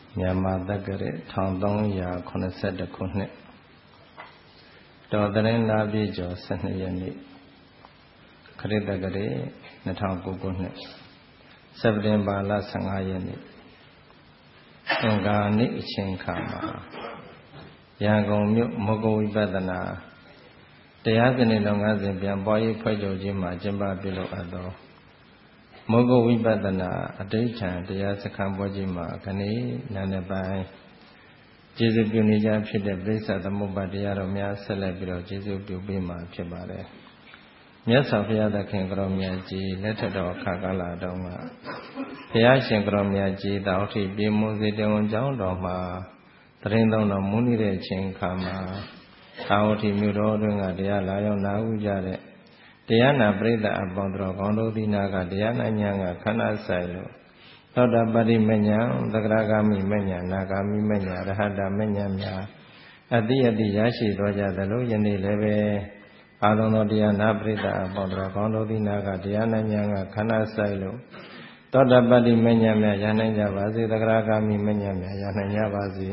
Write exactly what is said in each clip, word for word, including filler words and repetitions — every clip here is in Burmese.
မြန်မာတက္ကရာone thousand three hundred eighty-oneခုနှစ်တော်သရင်လာပြည့်ကျော်twelveရက်နေ့ခရစ်တက္ကရာtwo thousand nineခုနှစ်စက်တင်ဘာလfifteenရက်နေ့အင်္ဂါနေ့အချိန်ခါမှာရန်ကုန်မြို့မဂ္ဂဝိပဿနာတရားစနစ်လုပ်ငန်းစဉ်ပြန်ပွားရေးဖွဲ့ချုပ်ခြင်းမှာကျင်းပပြုလုပ်အပ်သောမဂ္ဂဝိပဿနာအဋ္ဌဌာန်တရားစခန်းပွဲကြီးမှာခဏီနာနေပိုင်းကျေးဇူးပြုနေကြဖြစ်တဲ့ပြိဿသမုပ္ပါတရားတော်များဆက်လက်ပြီးတော့ကျေးဇူးပြုပေးမှာဖြစ်ပါတယ်မြတ်စွာဘုရားသခင်ကတော်မြတ်ကြီးလက်ထက်တော်ခါကာလတော်မှာဘုရားရှင်ကတော်မြတ်ကြီးတောင်ထိပြေမွန်စေတဝန်ကျောင်းတော်မှာတရင်သုံးတော်မူနေတဲ့အချိန်ခါမှာသာဝတိမြို့တော်တွင်ကတရားလာရောက်နာဥကြတဲ့တရားနာပရိသတ်အပေါင်းတော်ကောင်းတို့ဒီနာကတရားနာဉာဏ်ကခန္ဓာဆိုင်လို့သောတာပတိမဉ္ဇဉ်သက္ကရာဂမိမဉ္ဇဉ်နာဂာမိမဉ္ဇဉ်ရဟတမဉ္ဇဉ်များအတိအတိရရှိတော်ကြသလိုယနေ့လည်းပဲအာလုံးသောတရားနာပရိသတ်အပေါင်းတော်ကောင်းတို့ဒီနာကတရားနာဉာဏ်ကခန္ဓာဆိုင်လို့သောတာပတိမဉ္ဇဉ်များရနိုင်ကြပါစေသက္ကရာဂမိမဉ္ဇဉ်များရနိုင်ကြပါစေ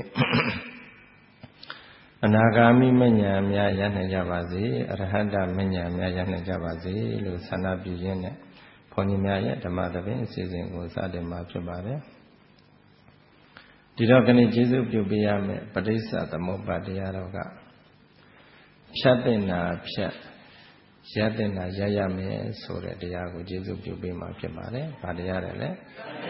အနာဂါမိမဉ္ဇဉ်များရနိုင်ကြပါစေအရဟတမဉ္ဇဉ်များရနိုင်ကြပါစေလို့ဆန္ဒပြုရင်းနဲ့ဘုန်းကြီးများရဲ့ဓမ္မသဘင်အစီအစဉ်ကိုစတင်မှာဖြစ်ပါတယ်ဒီတော့ခဏကျေးဇူးပြုပေးရမယ်ပဋိစ္စသမုပ္ပါတရားတော်ကဖြတ်တင်တာဖြတ်ရတင်တာရရမယ်ဆိုတဲ့တရားကိုကျေးဇူးပြုပေးမှာဖြစ်ပါတယ်ဗာတရားတယ်လေ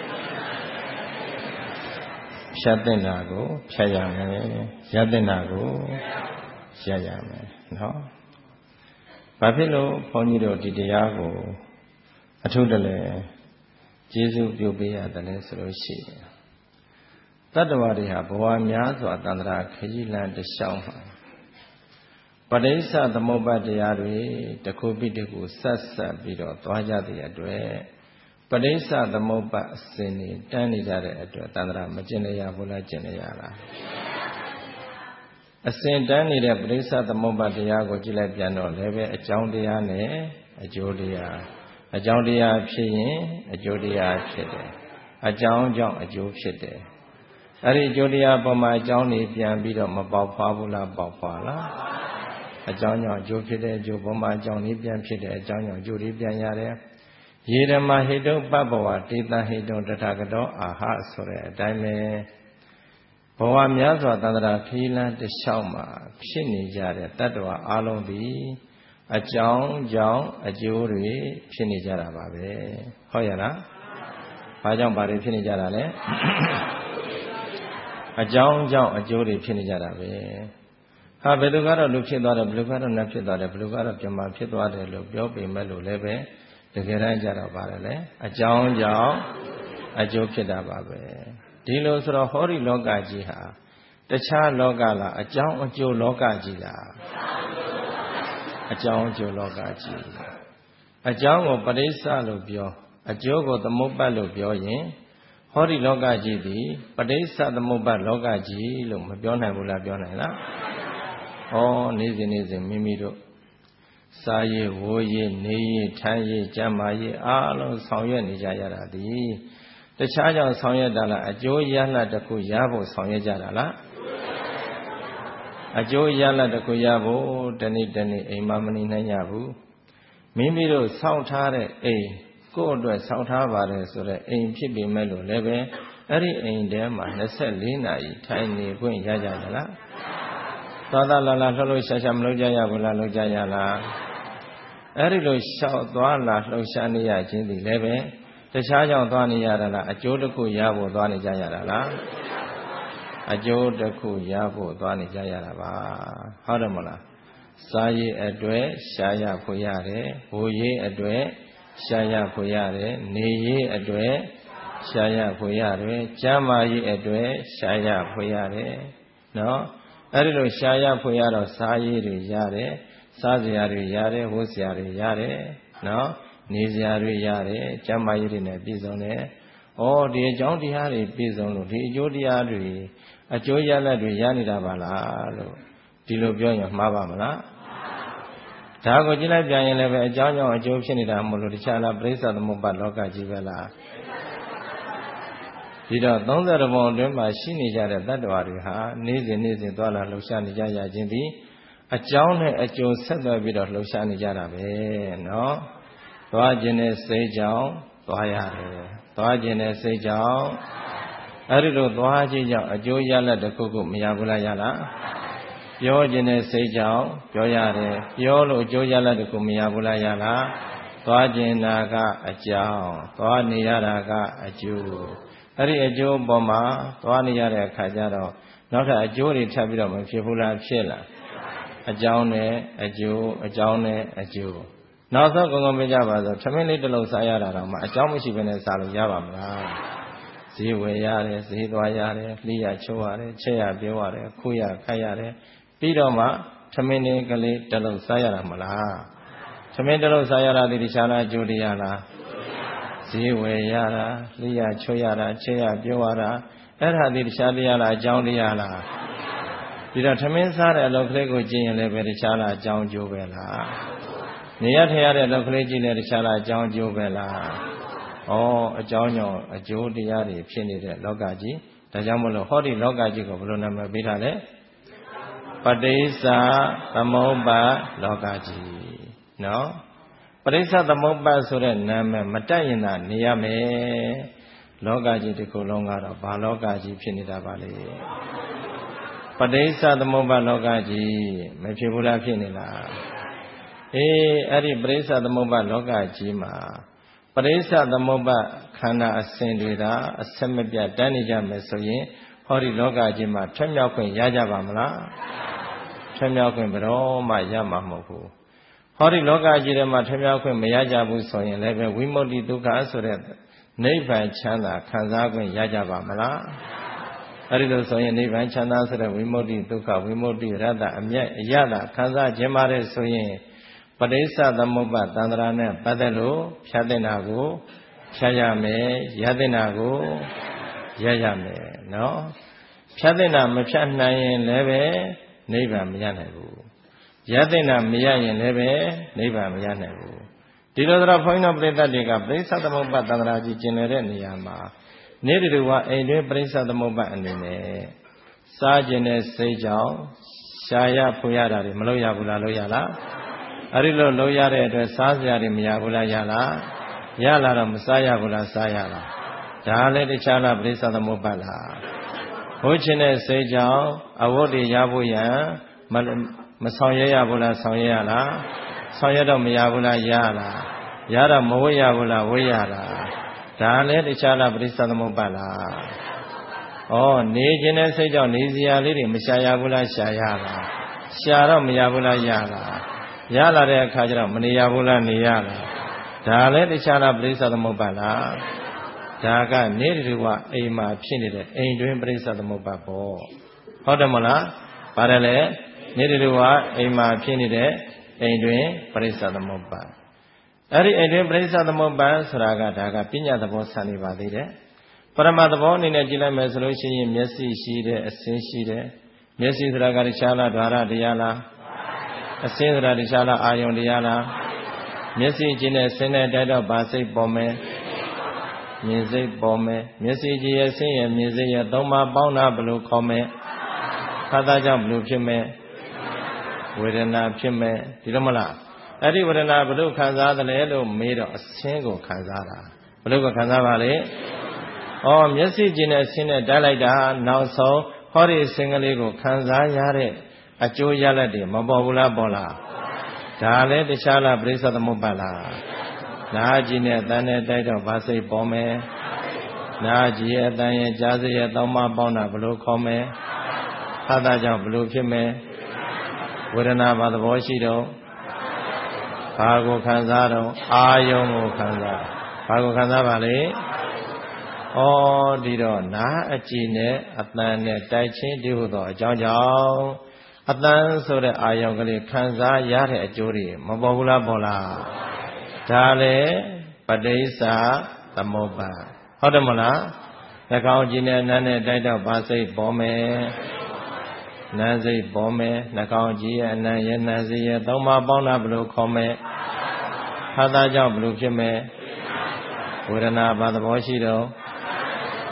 ဖြတ်တင်တာကိုဖြတ်ရမယ်ရတင်တာကိုရရမယ်နော်ဘာဖြစ်လို့ဘုန်းကြီးတို့ဒီတရားကိုအထုတလဲကျေးဇူးပြုပေးရတယ်လဲဆိုလို့ရှိရင်တတ္တဝါတွေဟာဘဝများစွာတန္တရာခရီးလမ်းတစ်လျှောက်မှာပဋိစ္စသမုပ္ပါတရားတွေတစ်ခုပြီးတစ်ခုဆက်ဆက်ပြီးတော့သွားကြတဲ့အတွက်ပဋိစ္စသမုပ္ပါအစဉ်နေတန်းနေကြတဲ့အတွက်တန္တရာမကျင့်ရဘူးလားကျင့်ရလားအစဉ်တန်းနေတဲ့ပဋိစ္စသမုပ္ပါတရားကိုကြည့်လိုက်ပြန်တော့လည်းပဲအကြောင်းတရားနဲ့အကျိုးတရားအကြောင်းတရားဖြစ်ရင်အကျိုးတရားဖြစ်တယ်အကြောင်းကြောင့်အကျိုးဖြစ်တယ်အဲ့ဒီအကျိုးတရားပေါ်မှာအကြောင်းနေပြန်ပြီးတော့မပေါက်ဖွာဘူးလားပေါက်ဖွာလားအကြောင်းကြောင့်အကျိုးဖြစ်တဲ့အကျိုးပေါ်မှာအကြောင်းနေပြန်ဖြစ်တဲ့အကြောင်းကြောင့်အကျိုးတွေပြန်ရတယ်ယေဓမ္မဟိတုပပ္ပဝတေတဟိတုတထာဂတောအာဟဆိုတဲ့အတိုင်းပဲဘဝများစွာတန္တရာခီးလန်းတစ်လျှောက်မှာဖြစ်နေကြတဲ့တတ္တဝါအလုံးသည်အကြောင်းကြောင့်အကျိုးတွေဖြစ်နေကြတာပါပဲဟုတ်ရလားဘာကြောင့်ဘာတွေဖြစ်နေကြတာလဲအကြောင်းကြောင့်အကျိုးတွေဖြစ်နေကြတာပဲဟာဘယ်သူကတော့လူဖြစ်သွားတယ်ဘယ်သူကတော့နတ်ဖြစ်သွားတယ်ဘယ်သူကတော့ပြမဖြစ်သွားတယ်လို့ပြောပေမဲ့လို့လည်းပဲတကယ်တမ်းကြတော့ပါတယ်လေအကြောင်းကြောင့်အကျိုးဖြစ်တာပါပဲဒီလိုဆိုတော့ဟောဒီလောကကြီးဟာတခြားလောကလားအကြောင်းအကျိုးလောကကြီးလားအကြောင်းအကျိုးလောကကြီးအကြောင်းကိုပဋိစ္စလို့ပြောအကျိုးကိုသမုပ္ပါလို့ပြောရင်ဟောဒီလောကကြီးသည်ပဋိစ္စသမုပ္ပါလောကကြီးလို့မပြောနိုင်ဘူးလားပြောနိုင်လားဩနေ့စဉ်နေ့စဉ်မိမိတို့စားရည်ဝိုးရည်နေရည်ထိုင်ရည်ကျမ်းမာရည်အားလုံးဆောင်ရွက်နေကြရတာသည်တခြားကြောင့်ဆောင်ရွက်တာလားအကျိုးရလဒ်တစ်ခုရဖို့ဆောင်ရွက်ကြတာလားအကျိုးရလဒ်တစ်ခုရဖို့တနေ့တနေ့အိမ်မမနေနိုင်ကြဘူးမိမိတို့စောင့်ထားတဲ့အိမ်ကိုယ့်အတွက်စောင့်ထားပါတယ်ဆိုတော့အိမ်ဖြစ်ပေမဲ့လို့လည်းပဲအဲ့ဒီအိမ်ထဲမှာtwenty-fourနာရီထိုင်နေခွင့်ရကြကြလားသာသာလာလာလှုပ်လှုပ်ရှားရှားမလုပ်ကြရဘူးလားလုပ်ကြရလားအဲ့ဒီလိုရှောက်သွားလာလှုပ်ရှားနေရခြင်းဒီလည်းပဲတခြားကြောင့်သွားနေရတာလားအကျိုးတစ်ခုရဖို့သွားနေကြရတာလားအကျိုးတစ်ခုရဖို့သွားနေကြရတာပါဟုတ်တယ်မလားစားရည်အတွက်ရှားရဖို့ရတယ်ဝိုရည်အတွက်ရှားရဖို့ရတယ်နေရည်အတွက်ရှားရဖို့ရတယ်ကျမ်းမာရည်အတွက်ရှားရဖို့ရတယ်နော်အဲ့ဒီလိုရှားရဖို့ရတော့စားရည်တွေရတယ်စားစရာတွေရတယ်ဝတ်စရာတွေရတယ်နော်နေစရာတွေရတယ်ကျမ်းမာရည်တွေနဲ့ပြည့်စုံတယ်ဩဒီအကြောင်းတရားတွေပြည့်စုံလို့ဒီအကျိုးတရားတွေအကျိုးရလဒ်တွေရနေတာပါလားလို့ဒီလိုပြောရင်မှားပါမလားဒါကိုကြည့်လိုက်ပြန်ရင်လည်းပဲအကြောင်းကြောင့်အကျိုးဖြစ်နေတာမဟုတ်လို့တခြားလားပရိစ္ဆသမုပ္ပါလောကကြီးပဲလားဟဒီတော့သုံးဆယ်ဘုံအတွင်းမှာရှိနေကြတဲ့တ attva တွေဟာနေ့စဉ်နေ့စဉ်သွားလာလှုပ်ရှားနေကြရခြင်းသည်အကြောင်းနဲ့အကျိုးဆက်သွယ်ပြီးတော့လှုပ်ရှားနေကြတာပဲနော်သွားခြင်းနဲ့စိတ်ကြောင့်သွားရတယ်သွားခြင်းနဲ့စိတ်ကြောင့်အဲ့ဒီလိုသွားခြင်းကြောင့်အကျိုးရလဒ်တစ်ခုခုမရဘူးလားရလားပြောခြင်းနဲ့စိတ်ကြောင့်ပြောရတယ်ပြောလို့အကျိုးရလဒ်တစ်ခုမရဘူးလားရလားသွားခြင်းနာကအကြောင်းသွားနေရတာကအကျိုးအဲ့ဒီအကျိုးပေါ်မှာသွားနေရတဲ့အခါကျတော့နောက်ထပ်အကျိုးတွေထပ်ပြီးတော့မဖြစ်ဘူးလားဖြစ်လားအကြောင်းနဲ့အကျိုးအကြောင်းနဲ့အကျိုးနောက်ဆုံးကုန်ကုန်ပြကြပါဆိုထမင်းလေးတစ်လုံးစားရတာတော့မှအကြောင်းမရှိဘဲနဲ့စားလို့ရပါမလားဈေးဝယ်ရတယ်ဈေးသွားရတယ်လှိရချိုးရတယ်ချက်ရပြောရတယ်ခုရခိုက်ရတယ်ပြီးတော့မှထမင်းလေးကလေးတစ်လုံးစားရတာမလားထမင်းတစ်လုံးစားရတာဒီတခြားလားအကျိုးတရားလားဈေးဝယ်ရတာလှိရချိုးရတာချက်ရပြောရတာအဲ့ဒါဒီတခြားတရားလားအကြောင်းတရားလားဒီတော့ထမင်းစားတဲ့အလုပ်ကလေးကိုကြည့်ရင်လည်းပဲတခြားလားအကြောင်းကျိုးပဲလားနေရထရတဲ့အလုပ်ကလေးကြည့်လည်းတခြားလားအကြောင်းကျိုးပဲလားဩအကြောင်းကြောင့်အကျိုးတရားတွေဖြစ်နေတဲ့လောကကြီးဒါကြောင့်မလို့ဟောဒီလောကကြီးကိုဘယ်လိုနာမည်ပေးထားလဲပဋိစ္စသမုပ္ပါလောကကြီးနော်ပဋိစ္စသမုပ္ပါဆိုတဲ့နာမည်မတတ်ရင်သာနေရမယ်လောကကြီးတစ်ခုလုံးကတော့ဘာလောကကြီးဖြစ်နေတာပါလဲပဋိစ္စသမုပ္ပါလောကကြီးမဖြစ်ဘူးလားဖြစ်နေလားအေးအဲ့ဒီပဋိစ္စသမုပ္ပါလောကကြီးမှာပဋိစ္စသမုပ္ပါခန္ဓာအစဉ်တွေသာအဆက်မပြတ်တန်းနေကြမယ်ဆိုရင်ဟောဒီလောကကြီးမှာထွတ်မြောက်ခွင့်ရကြပါမလားထွတ်မြောက်ခွင့်ဘယ်တော့မှရမှာမဟုတ်ဘူးဟောဒီလောကကြီးထဲမှာထွတ်မြောက်ခွင့်မရကြဘူးဆိုရင်လည်းပဲဝိမု ക്തി ဒုက္ခဆိုတဲ့နိဗ္ဗာန်ချမ်းသာခံစားခွင့်ရကြပါမလားအဲ့ဒီလိုဆိုရင်နိဗ္ဗာန်ချမ်းသာဆိုတဲ့ဝိမု ക്തി ဒုက္ခဝိမု ക്തി ရတ္တအမြတ်အရတာခံစားခြင်းပါတဲ့ဆိုရင်ပဋိစ္စသမုပ္ပါတန္တရာနဲ့ပတ်သက်လို့ဖြတ်တဲ့နာကိုဖြတ်ရမယ်ရတဲ့နာကိုရရမယ်နော်ဖြတ်တဲ့နာမဖြတ်နိုင်ရင်လည်းပဲနိဗ္ဗာန်မရနိုင်ဘူးရတဲ့နာမရရင်လည်းပဲနိဗ္ဗာန်မရနိုင်ဘူးဒီလိုတော့ဘုန်းကြီးတို့ပြိဿတွေကပဋိစ္စသမုပ္ပါတန္တရာကြီးကျင်လည်တဲ့နေရာမှာနေတူဝအိမ်တွင်ပဋိစ္စသမုပ္ပါအနေနဲ့စားခြင်းနဲ့စိတ်ကြောင့်ရှားရဖူရတာတွေမလုပ်ရဘူးလားလုပ်ရလားအဲ့ဒီလိုလုပ်ရတဲ့အတွက်စားစရာတွေမရဘူးလားရလားရလာတော့မစားရဘူးလားစားရလားဒါလည်းတခြားလားပဋိစ္စသမုပ္ပါလားဟိုခြင်းနဲ့စိတ်ကြောင့်အဝတ်တွေရဖို့ရန်မမဆောင်ရရဘူးလားဆောင်ရရလားဆောင်ရတော့မရဘူးလားရလားရတော့မဝိရဘူးလားဝိရလားဒါလည်းတခြားလားပဋိစ္စသမုပ္ပါလားဩနေခြင်းနဲ့စိတ်ကြောင့်နေစရာလေးတွေမရှာရဘူးလားရှာရလားရှာတော့မရဘူးလားရလားရလာတဲ့အခါကျတော့မနေရဘူးလားနေရလားဒါလည်းတခြားလားပဋိစ္စသမုပ္ပါလားဒါကနေတူဝအိမ်မှာဖြစ်နေတဲ့အိမ်တွင်ပဋိစ္စသမုပ္ပါပေါ့ဟုတ်တယ်မလားပါတယ်လေနေတူဝအိမ်မှာဖြစ်နေတဲ့အိမ်တွင်ပဋိစ္စသမုပ္ပါအဲ့ဒီအိမ်တွင်ပဋိစ္စသမုပ္ပါဆိုတာကဒါကပညာသဘောဆန်နေပါသေးတယ်ပရမသဘောအနေနဲ့ကြည့်လိုက်မယ်ဆိုလို့ရှိရင်မျက်စိရှိတယ်အစင်းရှိတယ်မျက်စိဆိုတာကတခြားလားဓာရတရားလားအစင်းဆိုတာတခြားလားအာယုံတရားလားမျက်စိကြည့်နဲ့ဆင်းတဲ့တိုက်တော့ဗာစိတ်ပေါ်မယ်မြင်စိတ်ပေါ်မယ်မျက်စိကြည့်ရဲ့ဆင်းရဲ့မြင်စိတ်ရဲ့သုံးပါးပေါင်းတာဘယ်လိုခေါ်မယ်ခါသားကြောင့်ဘယ်လိုဖြစ်မယ်ဝေဒနာဖြစ်မယ်ဒီလိုမလားအဲ့ဒီဝေဒနာဘယ်လိုခံစားသလဲလို့မေးတော့အစင်းကိုခံစားတာဘယ်လိုကခံစားပါလဲဩမျက်စိကြည့်နဲ့ဆင်းနဲ့တိုက်လိုက်တာနောက်ဆုံးဟောဒီစင်ကလေးကိုခံစားရတဲ့အကျိုးရလဒ်တွေမပေါ်ဘူးလားပေါ်လားဒါလည်းတခြားလားပဋိစ္စသမုပ္ပါလားနာကြည့်နဲ့အတန်နဲ့တိုက်တော့ဗာစိတ်ပေါ်မယ်နာကြည့်ရဲ့အတန်ရဲ့ကြားစိရဲ့တောင်းမပေါင်းတာဘယ်လိုခေါ်မယ်ဖတ်တာကြောင့်ဘယ်လိုဖြစ်မယ်ဝေဒနာဘာသဘောရှိတော့ဘာကိုခံစားတော့အာယုံကိုခံစားဘာကိုခံစားပါလဲဩဒီတော့နာအကြည့်နဲ့အတန်နဲ့တိုက်ချင်းဒီဟုသောအကြောင်းကြောင့်အတန်ဆိုတဲ့အာယုံကလေးခံစားရတဲ့အကျိုးတွေမပေါ်ဘူးလားပေါ်လားဒါလေပဋိစ္စသမုပ္ပါဟုတ်တယ်မလားနှာခေါင်းကြည့်နဲ့နားနဲ့တိုက်တော့ဗာစိတ်ပေါ်မယ်နားစိတ်ပေါ်မယ်နှာခေါင်းကြည့်ရဲ့အနံ့ရဲ့နားစိရဲ့သုံးပါးပေါင်းတာဘယ်လိုခေါ်မယ်ဖတ်သားကြောင့်ဘယ်လိုဖြစ်မယ်ဝေဒနာဘာသဘောရှိတော့ပ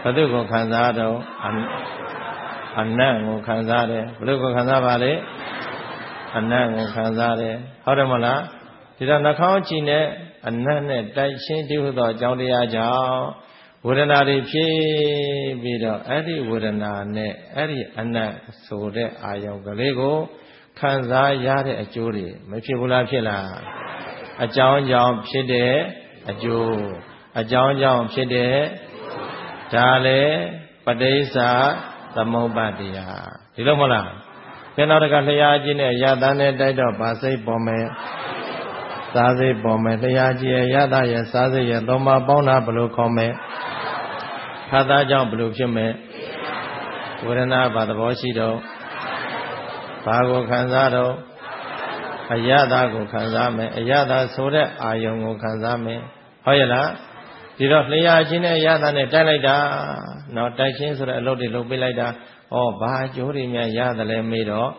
သူကိုခံစားတော့အနတ်ကိုခံစားတယ်ဘယ်လိုကိုခံစားပါလဲအနတ်ကိုခံစားတယ်ဟုတ်တယ်မလားဒီတော့နှာခေါင်းကြည့်နဲ့အနတ်နဲ့တိုက်ချင်းတည်းဟုသောအကြောင်းတရားကြောင့်ဝေဒနာတွေဖြစ်ပြီးတော့အဲ့ဒီဝေဒနာနဲ့အဲ့ဒီအနတ်ဆိုတဲ့အာယုံကလေးကိုခံစားရတဲ့အကျိုးတွေမဖြစ်ဘူးလားဖြစ်လားအကြောင်းကြောင့်ဖြစ်တဲ့အကျိုးအကြောင်းကြောင့်ဖြစ်တဲ့ဒါလေပဋိစ္စသမုပ္ပါဒ်တရားဒီလိုမဟုတ်လားကျန်တော်တကလျှာကြီးနဲ့ရတန်းနဲ့တိုက်တော့ဗာစိတ်ပေါ်မယ်စားစိတ်ပေါ်မယ်လျှာကြီးရဲ့ရတရဲ့စားစိတ်ရဲ့သုံးပါးပေါင်းတာဘယ်လိုခေါ်မယ်ခါသားကြောင့်ဘယ်လိုဖြစ်မယ်ဝေဒနာဘာသဘောရှိတော့ဘာကိုခံစားတော့အယတာကိုခံစားမယ်အယတာဆိုတဲ့အာယုံကိုခံစားမယ်ဟုတ်ရဲ့လားဒီတော့လျှာချင်းနဲ့ရတာနဲ့တိုက်လိုက်တာနော်တိုက်ချင်းဆိုတဲ့အလုပ်တွေလုပ်ပေးလိုက်တာဩဘာအကျိုးတွေများရတယ်လဲမေးတော့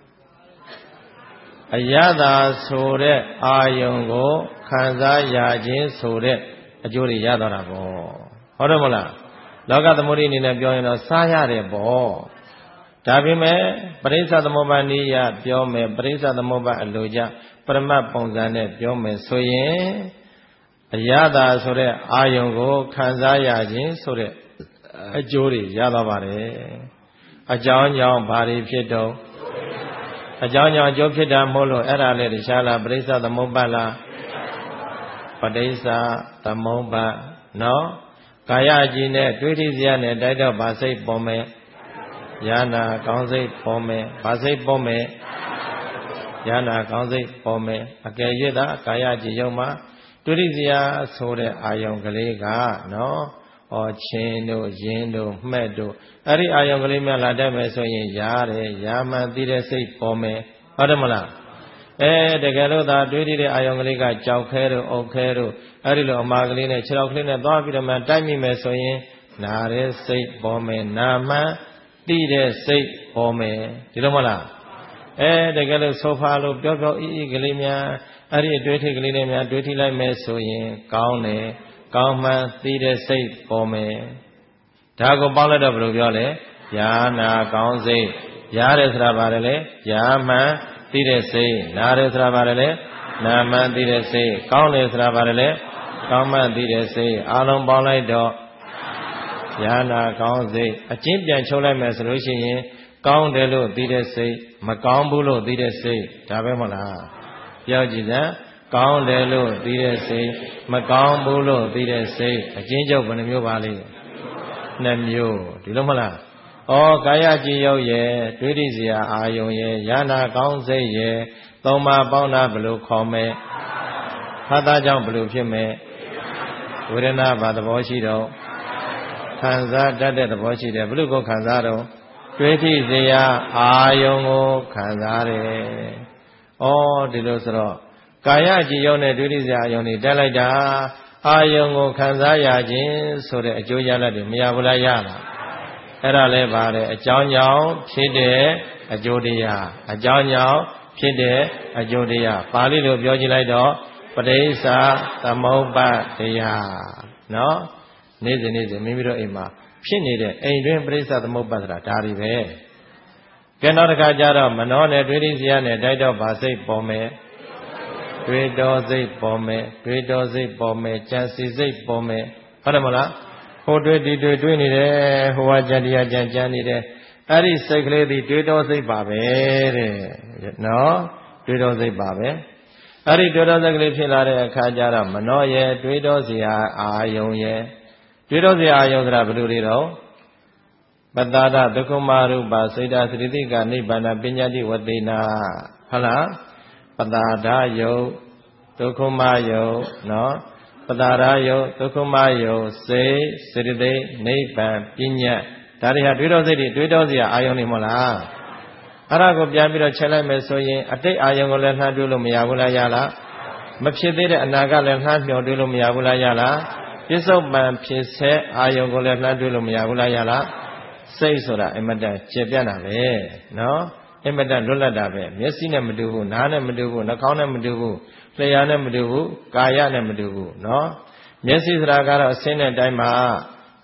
အယတာဆိုတဲ့အာယုံကိုခံစားရခြင်းဆိုတဲ့အကျိုးတွေရတော့တာပေါ့ဟုတ်တယ်မလားလောကသမုဒိအနေနဲ့ပြောရင်တော့စားရတယ်ပေါ့ဒါပေမဲ့ပရိစ္ဆသမုပ္ပါဒ်နိယပြောမယ်ပရိစ္ဆသမုပ္ပါဒ်အလိုကြပရမတ်ပုံစံနဲ့ပြောမယ်ဆိုရင်အယတာဆိုတဲ့အာယုံကိုခံစားရခြင်းဆိုတဲ့အကျိုးတွေရတော့ပါတယ်အကြောင်းကြောင့်ဘာတွေဖြစ်တော့အကြောင်းကြောင့်အကျိုးဖြစ်တာမဟုတ်လို့အဲ့ဒါလေတခြားလားပရိစ္ဆသမုပ္ပါဒ်လားပဋိစ္ဆသမုပ္ပါဒ်နော်ကာယကြည်နဲ့တွေးထိစရာနဲ့တိုက်တော့ဗာစိတ်ပေါ်မယ်ယန္နာကောင်းစိတ်ပေါ်မယ်ဗာစိတ်ပေါ်မယ်ယန္နာကောင်းစိတ်ပေါ်မယ်အကယ်၍သာကာယကြည်ရုံမှာတွေးထိစရာဆိုတဲ့အာယုံကလေးကနော်ဩချင်းတို့ယင်းတို့မှက်တို့အဲ့ဒီအာယုံကလေးများလာတတ်မယ်ဆိုရင်ရတယ်ရာမှန်သိတဲ့စိတ်ပေါ်မယ်ဟုတ်တယ်မလားအဲတကယ်လို့သာတွေးတဲ့အာယုံကလေးကကြောက်ခဲတို့အုပ်ခဲတို့အဲ့ဒီလိုအမာကလေးနဲ့ခြေထောက်ကလေးနဲ့သွားပြီးတော့မှတိုက်မိမယ်ဆိုရင်နာတဲ့စိတ်ပေါ်မယ်နာမှန်သိတဲ့စိတ်ပေါ်မယ်ဒီလိုမလားအဲတကယ်လို့ဆိုဖာလို့ပြောပြောအေးအေးကလေးများအဲ့ဒီတွေးထိကလေးနဲ့များတွေးထိလိုက်မယ်ဆိုရင်ကောင်းတယ်ကောင်းမှန်သိတဲ့စိတ်ပေါ်မယ်ဒါကိုပေါင်းလိုက်တော့ဘယ်လိုပြောလဲယာနာကောင်းစိတ်ရားတယ်ဆိုတာဘာလဲလဲယာမှန်သိတဲ့စိတ်နာတယ်ဆိုတာဘာလဲလဲနာမှန်သိတဲ့စိတ်ကောင်းတယ်ဆိုတာဘာလဲလဲကောင်းမှန်သိတဲ့စိတ်အလုံးပေါင်းလိုက်တော့ယာနာကောင်းစိတ်အချင်းပြန်ချုပ်လိုက်မယ်ဆိုလို့ရှိရင်ကောင်းတယ်လို့သိတဲ့စိတ်မကောင်းဘူးလို့သိတဲ့စိတ်ဒါပဲမဟုတ်လားပြောကြည့်စမ်းကောင်းတယ်လို့သိတဲ့စိတ်မကောင်းဘူးလို့သိတဲ့စိတ်အချင်းချုပ်ဘယ်နှမျိုးပါလိမ့်နှစ်မျိုးဒီလိုမဟုတ်လားဩကာယကြည်ရောက်ရဲ့တွေးထိစရာအာယုံရဲ့ယာနာကောင်းစိတ်ရဲ့သုံးပါးပေါင်းတာဘယ်လိုခေါ်မယ်ဖတ်သားကြောင့်ဘယ်လိုဖြစ်မယ်ဝေဒနာဘာသဘောရှိတော့ခံစားတတ်တဲ့သဘောရှိတယ်ဘယ်လိုကိုခံစားတော့တွေးထိစရာအာယုံကိုခံစားတယ်ဩဒီလိုဆိုတော့ကာယကြည်ရောက်နဲ့တွေးထိစရာအာယုံတွေတက်လိုက်တာအာယုံကိုခံစားရခြင်းဆိုတဲ့အကျိုးရလဒ်တွေမရဘူးလားရလားအဲ့ဒါလဲပါတယ်အကြောင်းကြောင့်ဖြစ်တဲ့အကျိုးတရားအကြောင်းကြောင့်ဖြစ်တဲ့အကျိုးတရားပါဠိလိုပြောကြည့်လိုက်တော့ပဋိစ္စသမုပ္ပါဒ်တရားနော်နေ့စဉ်နေ့စဉ်မိမိတို့အိမ်မှာဖြစ်နေတဲ့အိမ်တွင်ပဋိစ္စသမုပ္ပါဒ်ဆိုတာဒါတွေပဲကဲနောက်တစ်ခါကျတော့မနောနဲ့တွေးထိစရာနဲ့တိုက်တော့ဗာစိတ်ပေါ်မယ်တွေးတော်စိတ်ပေါ်မယ်တွေးတော်စိတ်ပေါ်မယ်ကြံစီစိတ်ပေါ်မယ်ဟုတ်တယ်မလားဟိုတွေးဒီတွေးတွေးနေတယ်ဟိုကကြံတရားကြံကြံနေတယ်အဲ့ဒီစိတ်ကလေးဒီတွေးတော်စိတ်ပါပဲတဲ့နော်တွေးတော်စိတ်ပါပဲအဲ့ဒီတွေးတော်စိတ်ကလေးဖြစ်လာတဲ့အခါကျတော့မနောရဲ့တွေးတော်စရာအာယုံရဲ့တွေးတော်စရာအာယုံဆိုတာဘယ်လိုတွေတော့ပတ္တာဒဒုက္ခမရူပစေတသတိတိကနိဗ္ဗာန်ပညာတိဝတေနာဟုတ်လားပတ္တာဒယုတ်ဒုက္ခမယုတ်နော်ပတ္တာရယုတ်ဒုက္ခမယုတ်စေစေတသိက်နိဗ္ဗာန်ပညာဒါတွေဟာတွေးတော်စိတ်တွေတွေးတော်စရာအာယုံနေမလားအဲ့ဒါကိုပြန်ပြီးတော့ချက်လိုက်မယ်ဆိုရင်အတိတ်အာယုံကိုလည်းနှမ်းတွေးလို့မရဘူးလားရလားမဖြစ်သေးတဲ့အနာကလည်းနှမ်းမျှော်တွေးလို့မရဘူးလားရလားပြစ္ဆုတ်ပံဖြစ်စေအာယုံကိုလည်းနှမ်းတွေးလို့မရဘူးလားရလားစိတ်ဆိုတာအမတန်ကျေပြတ်တာပဲနော်အမတန်လွတ်လပ်တာပဲမျက်စိနဲ့မတူဘူးနားနဲ့မတူဘူးနှာခေါင်းနဲ့မတူဘူးလျှာနဲ့မတူဘူးကာယနဲ့မတူဘူးနော်မျက်စိဆိုတာကတော့အစင်းတဲ့တိုင်းမှာ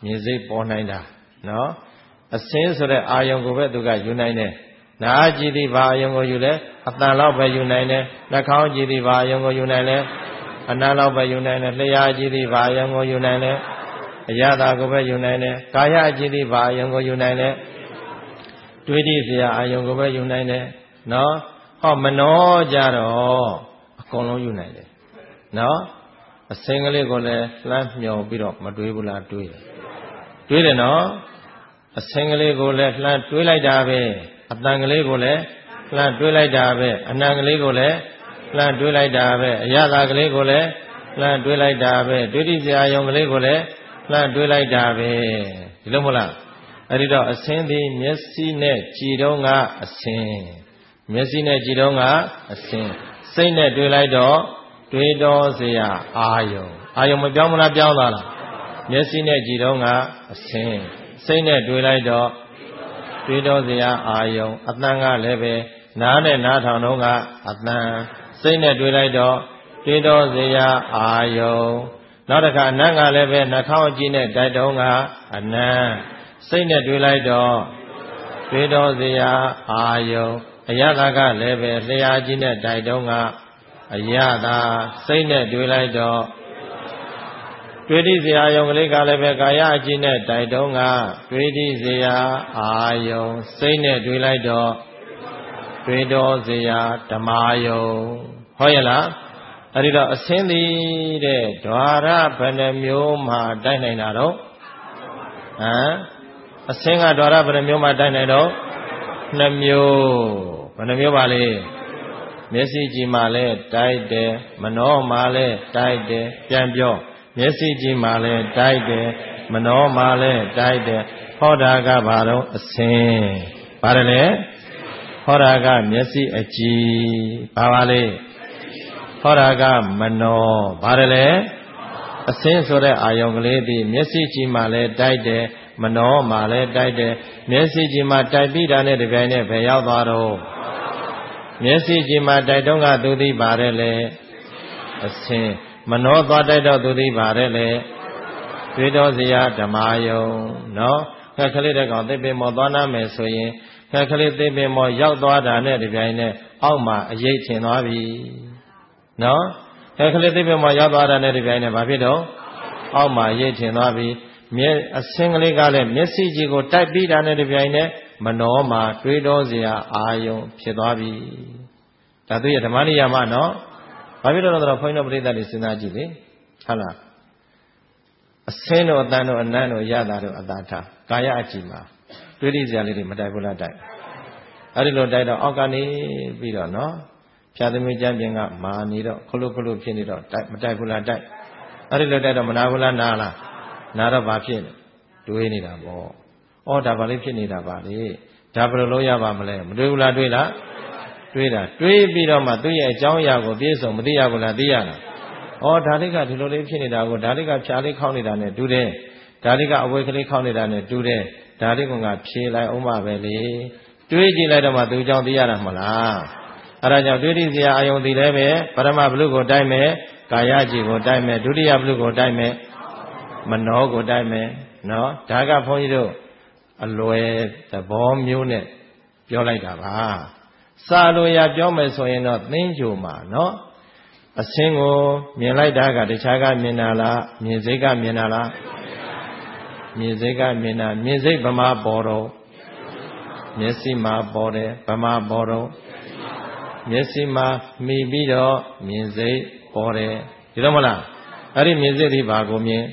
မြင်စိတ်ပေါ်နိုင်တာနော်အစင်းဆိုတဲ့အာယုံကိုပဲသူကယူနိုင်တယ်နားကြည့်သည်ဘာအာယုံကိုယူလဲအတန်လောက်ပဲယူနိုင်တယ်နှာခေါင်းကြည့်သည်ဘာအာယုံကိုယူနိုင်လဲအနံလောက်ပဲယူနိုင်တယ်လျှာကြည့်သည်ဘာအာယုံကိုယူနိုင်လဲအရသာကိုပဲယူနိုင်တယ်ကာယကြည့်သည်ဘာအာယုံကိုယူနိုင်လဲတွေးကြည့်စရာအာယုံကိုပဲယူနိုင်တယ်နော်ဟောမနောကြတော့အကုန်လုံးယူနိုင်တယ်နော်အစင်းကလေးကိုလည်းလှမ်းမြော်ပြီးတော့မတွေးဘူးလားတွေးတယ်တွေးတယ်နော်အစင်းကလေးကိုလည်းလှမ်းတွေးလိုက်တာပဲအတန်ကလေးကိုလည်းလှမ်းတွေးလိုက်တာပဲအနံကလေးကိုလည်းလှမ်းတွေးလိုက်တာပဲအရသာကလေးကိုလည်းလှမ်းတွေးလိုက်တာပဲတွေးတိစရာယုံကလေးကိုလည်းလှမ်းတွေးလိုက်တာပဲဒီလိုမဟုတ်လားအဲ့ဒီတော့အစင်းသည်မျက်စိနဲ့ကြည်တော့ကအစင်းမျက်စိနဲ့ကြည်တော့ကအစင်းစိတ်နဲ့တွေးလိုက်တော့တွေးတော်စရာအာယုံအာယုံမပြောင်းမလားပြောင်းသွားလားမျက်စိနဲ့ကြည်တော့ကအစင်းစိတ်နဲ့တွေးလိုက်တော့တွေးတော်စရာအာယုံအတန်ကလည်းပဲနားနဲ့နားထောင်တော့ကအတန်စိတ်နဲ့တွေးလိုက်တော့တွေးတော်စရာအာယုံနောက်တစ်ခါအနံ့ကလည်းပဲနှာခေါင်းအကြည့်နဲ့တိုက်တော့ကအနံ့စိတ်နဲ့တွေးလိုက်တော့တွေးတော်စရာအာယုံအရသာကလည်းပဲလျှာကြီးနဲ့တိုက်တော့ကအရသာစိတ်နဲ့တွေးလိုက်တော့တွေးတိစရာယုံကလေးကလည်းပဲကာယအကြည့်နဲ့တိုက်တော့ကတွေးတိစရာအာယုံစိတ်နဲ့တွေးလိုက်တော့တွေးတော်စရာဓမ္မယုံဟောရလားအဲ့ဒီတော့အစင်းသည်တဲ့ द्वार ဘယ်နှမျိုးမှတိုက်နိုင်တာတော့ဟမ်အစင်းက द्वार ဘယ်နှမျိုးမှတိုက်နိုင်တော့နှစ်မျိုးဘယ်နှမျိုးပါလဲမျက်စိကြည့်မှလည်းတိုက်တယ်မနှောမှလည်းတိုက်တယ်ပြန်ပြောမျက်စိကြည့်မှလည်းတိုက်တယ်မနှောမှလည်းတိုက်တယ်ဟောတာကဘာတော့အစင်းဘာလဲဟောတာကမျက်စိအကြည့်ဘာပါလဲဟောတာကမနောဘာလဲအစင်းဆိုတဲ့အာယုံကလေးသည်မျက်စိကြည့်မှလည်းတိုက်တယ်မနောမှလည်းတိုက်တယ်မျက်စိကြည့်မှတိုက်ပြီးတာနဲ့တပြိုင်နက်ပဲရောက်သွားတော့မျက်စိကြည့်မှတိုက်တော့ကသူသည်ပါတယ်လေအစင်းမနောသွားတိုက်တော့သူသည်ပါတယ်လေတွေးတော်စရာဓမ္မယုံနော်ခက်ကလေးတဲ့ကောင်သိပင်မောသွားနာမယ်ဆိုရင်ခက်ကလေးသိပင်မောရောက်သွားတာနဲ့တပြိုင်နက်အောက်မှာအရေးထင်သွားပြီနော်ခက်ကလေးသိပင်မောရောက်သွားတာနဲ့တပြိုင်နက်ဘာဖြစ်တော့အောက်မှာအရေးထင်သွားပြီမျက်အစင်းကလေးကလည်းမျက်စိကြည့်ကိုတိုက်ပြီးတာနဲ့တပြိုင်နက်မနောမှာတွေးတော်စရာအာယုံဖြစ်သွားပြီဒါသူရဲ့ဓမ္မနိယမနော်ဘာဖြစ်လို့လဲဆိုတော့ဘုန်းကြီးတို့ပြိဿတွေစဉ်းစားကြည့်လေဟုတ်လားအစင်းတို့အတန်တို့အနံ့တို့ရတာတို့အသာထားကာယအကြည့်မှာတွေးတိစရာလေးတွေမတိုက်ဘူးလားတိုက်အဲ့ဒီလိုတိုက်တော့အောက်ကနေပြီးတော့နော်ဖြာသမီးကျမ်းပြင်ကမာနေတော့ခလုတ်ခလုတ်ဖြစ်နေတော့တိုက်မတိုက်ဘူးလားတိုက်အဲ့ဒီလိုတိုက်တော့မနာဘူးလားနာလားနာတော့ဘာဖြစ်လဲတွေးနေတာပေါ့ဩဒါဘာလေးဖြစ်နေတာပါလေဒါဘယ်လိုလုပ်ရပါမလဲမတွေးဘူးလားတွေးလားတွေးတာတွေးပြီးတော့မှသူ့ရဲ့အကြောင်းအရာကိုပြည့်စုံမသိရဘူးလားသိရလားဩဒါလေးကဒီလိုလေးဖြစ်နေတာကိုဒါလေးကဖြာလေးခေါင်းနေတာနဲ့တူတယ်ဒါလေးကအဝေးကလေးခေါင်းနေတာနဲ့တူတယ်ဒါလေးကဖြေလိုက်အောင်ပါပဲလေတွေးကြည့်လိုက်တော့မှသူ့အကြောင်းသိရတာမလားအဲဒါကြောင့်တွေးတိစရာအာယုံသိလည်းပဲပရမဘလူကိုတိုက်မယ်ကာယကြည်ကိုတိုက်မယ်ဒုတိယဘလူကိုတိုက်မယ်မနောကိုတိုက်မယ်နော်ဒါကဘုန်းကြီးတို့အလွယ်သဘောမျိုးနဲ့ပြောလိုက်တာပါစာလိုရပြောမယ်ဆိုရင်တော့သင်္ကြိုမှာနော်အစင်းကိုမြင်လိုက်တာကတခြားကမြင်တာလားမြင်စိတ်ကမြင်တာလားမြင်စိတ်ကမြင်တာမြင်စိတ်ဗမာပေါ်တော့မျက်စိမှာပေါ်တယ်ဗမာပေါ်တော့မျက်စိမှာမိပြီးတော့မြင်စိတ်ပေါ်တယ်ဒီလိုမလားအဲ့ဒီမြင်စိတ်ဒီဘာကိုမြင်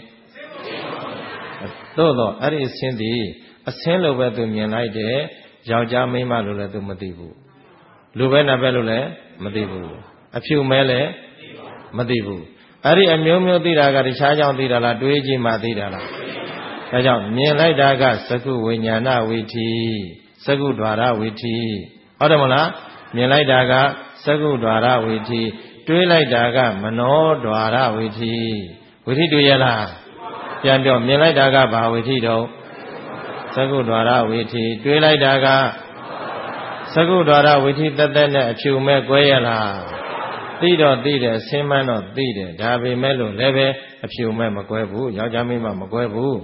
သို့တော့အဲ့ဒီအစင်းဒီအစင်းလိုပဲသူမြင်လိုက်တယ်ယောက်ျားမိန်းမလိုလည်းသူမသိဘူးလူပဲနာပဲလို့လည်းမသိဘူးအဖြူမဲလည်းမသိဘူးအဲ့ဒီအမျိုးမျိုးသိတာကတခြားကြောင့်သိတာလားတွေးကြည့်မှသိတာလားဒါကြောင့်မြင်လိုက်တာကသကုဝိညာဏဝိธีသကုဒွါရဝိธีဟုတ်တယ်မလားမြင်လိုက်တာကသကုဒွါရဝိธีတွေးလိုက်တာကမနောဒွါရဝိธีဝိธีတွေ့ရလားပြန်ပြောမြင်လိုက်တာကဘာဝိธีတော့သကုဒွါရဝိธีတွေးလိုက်တာကသကုဒွါရဝိธีတသက်နဲ့အဖြူမဲ့ကွဲရလားသိတော့သိတယ်ဆင်းမန်းတော့သိတယ်ဒါပေမဲ့လို့လည်းပဲအဖြူမဲ့မကွဲဘူးယောက်ျားမိန်းမမကွဲဘူး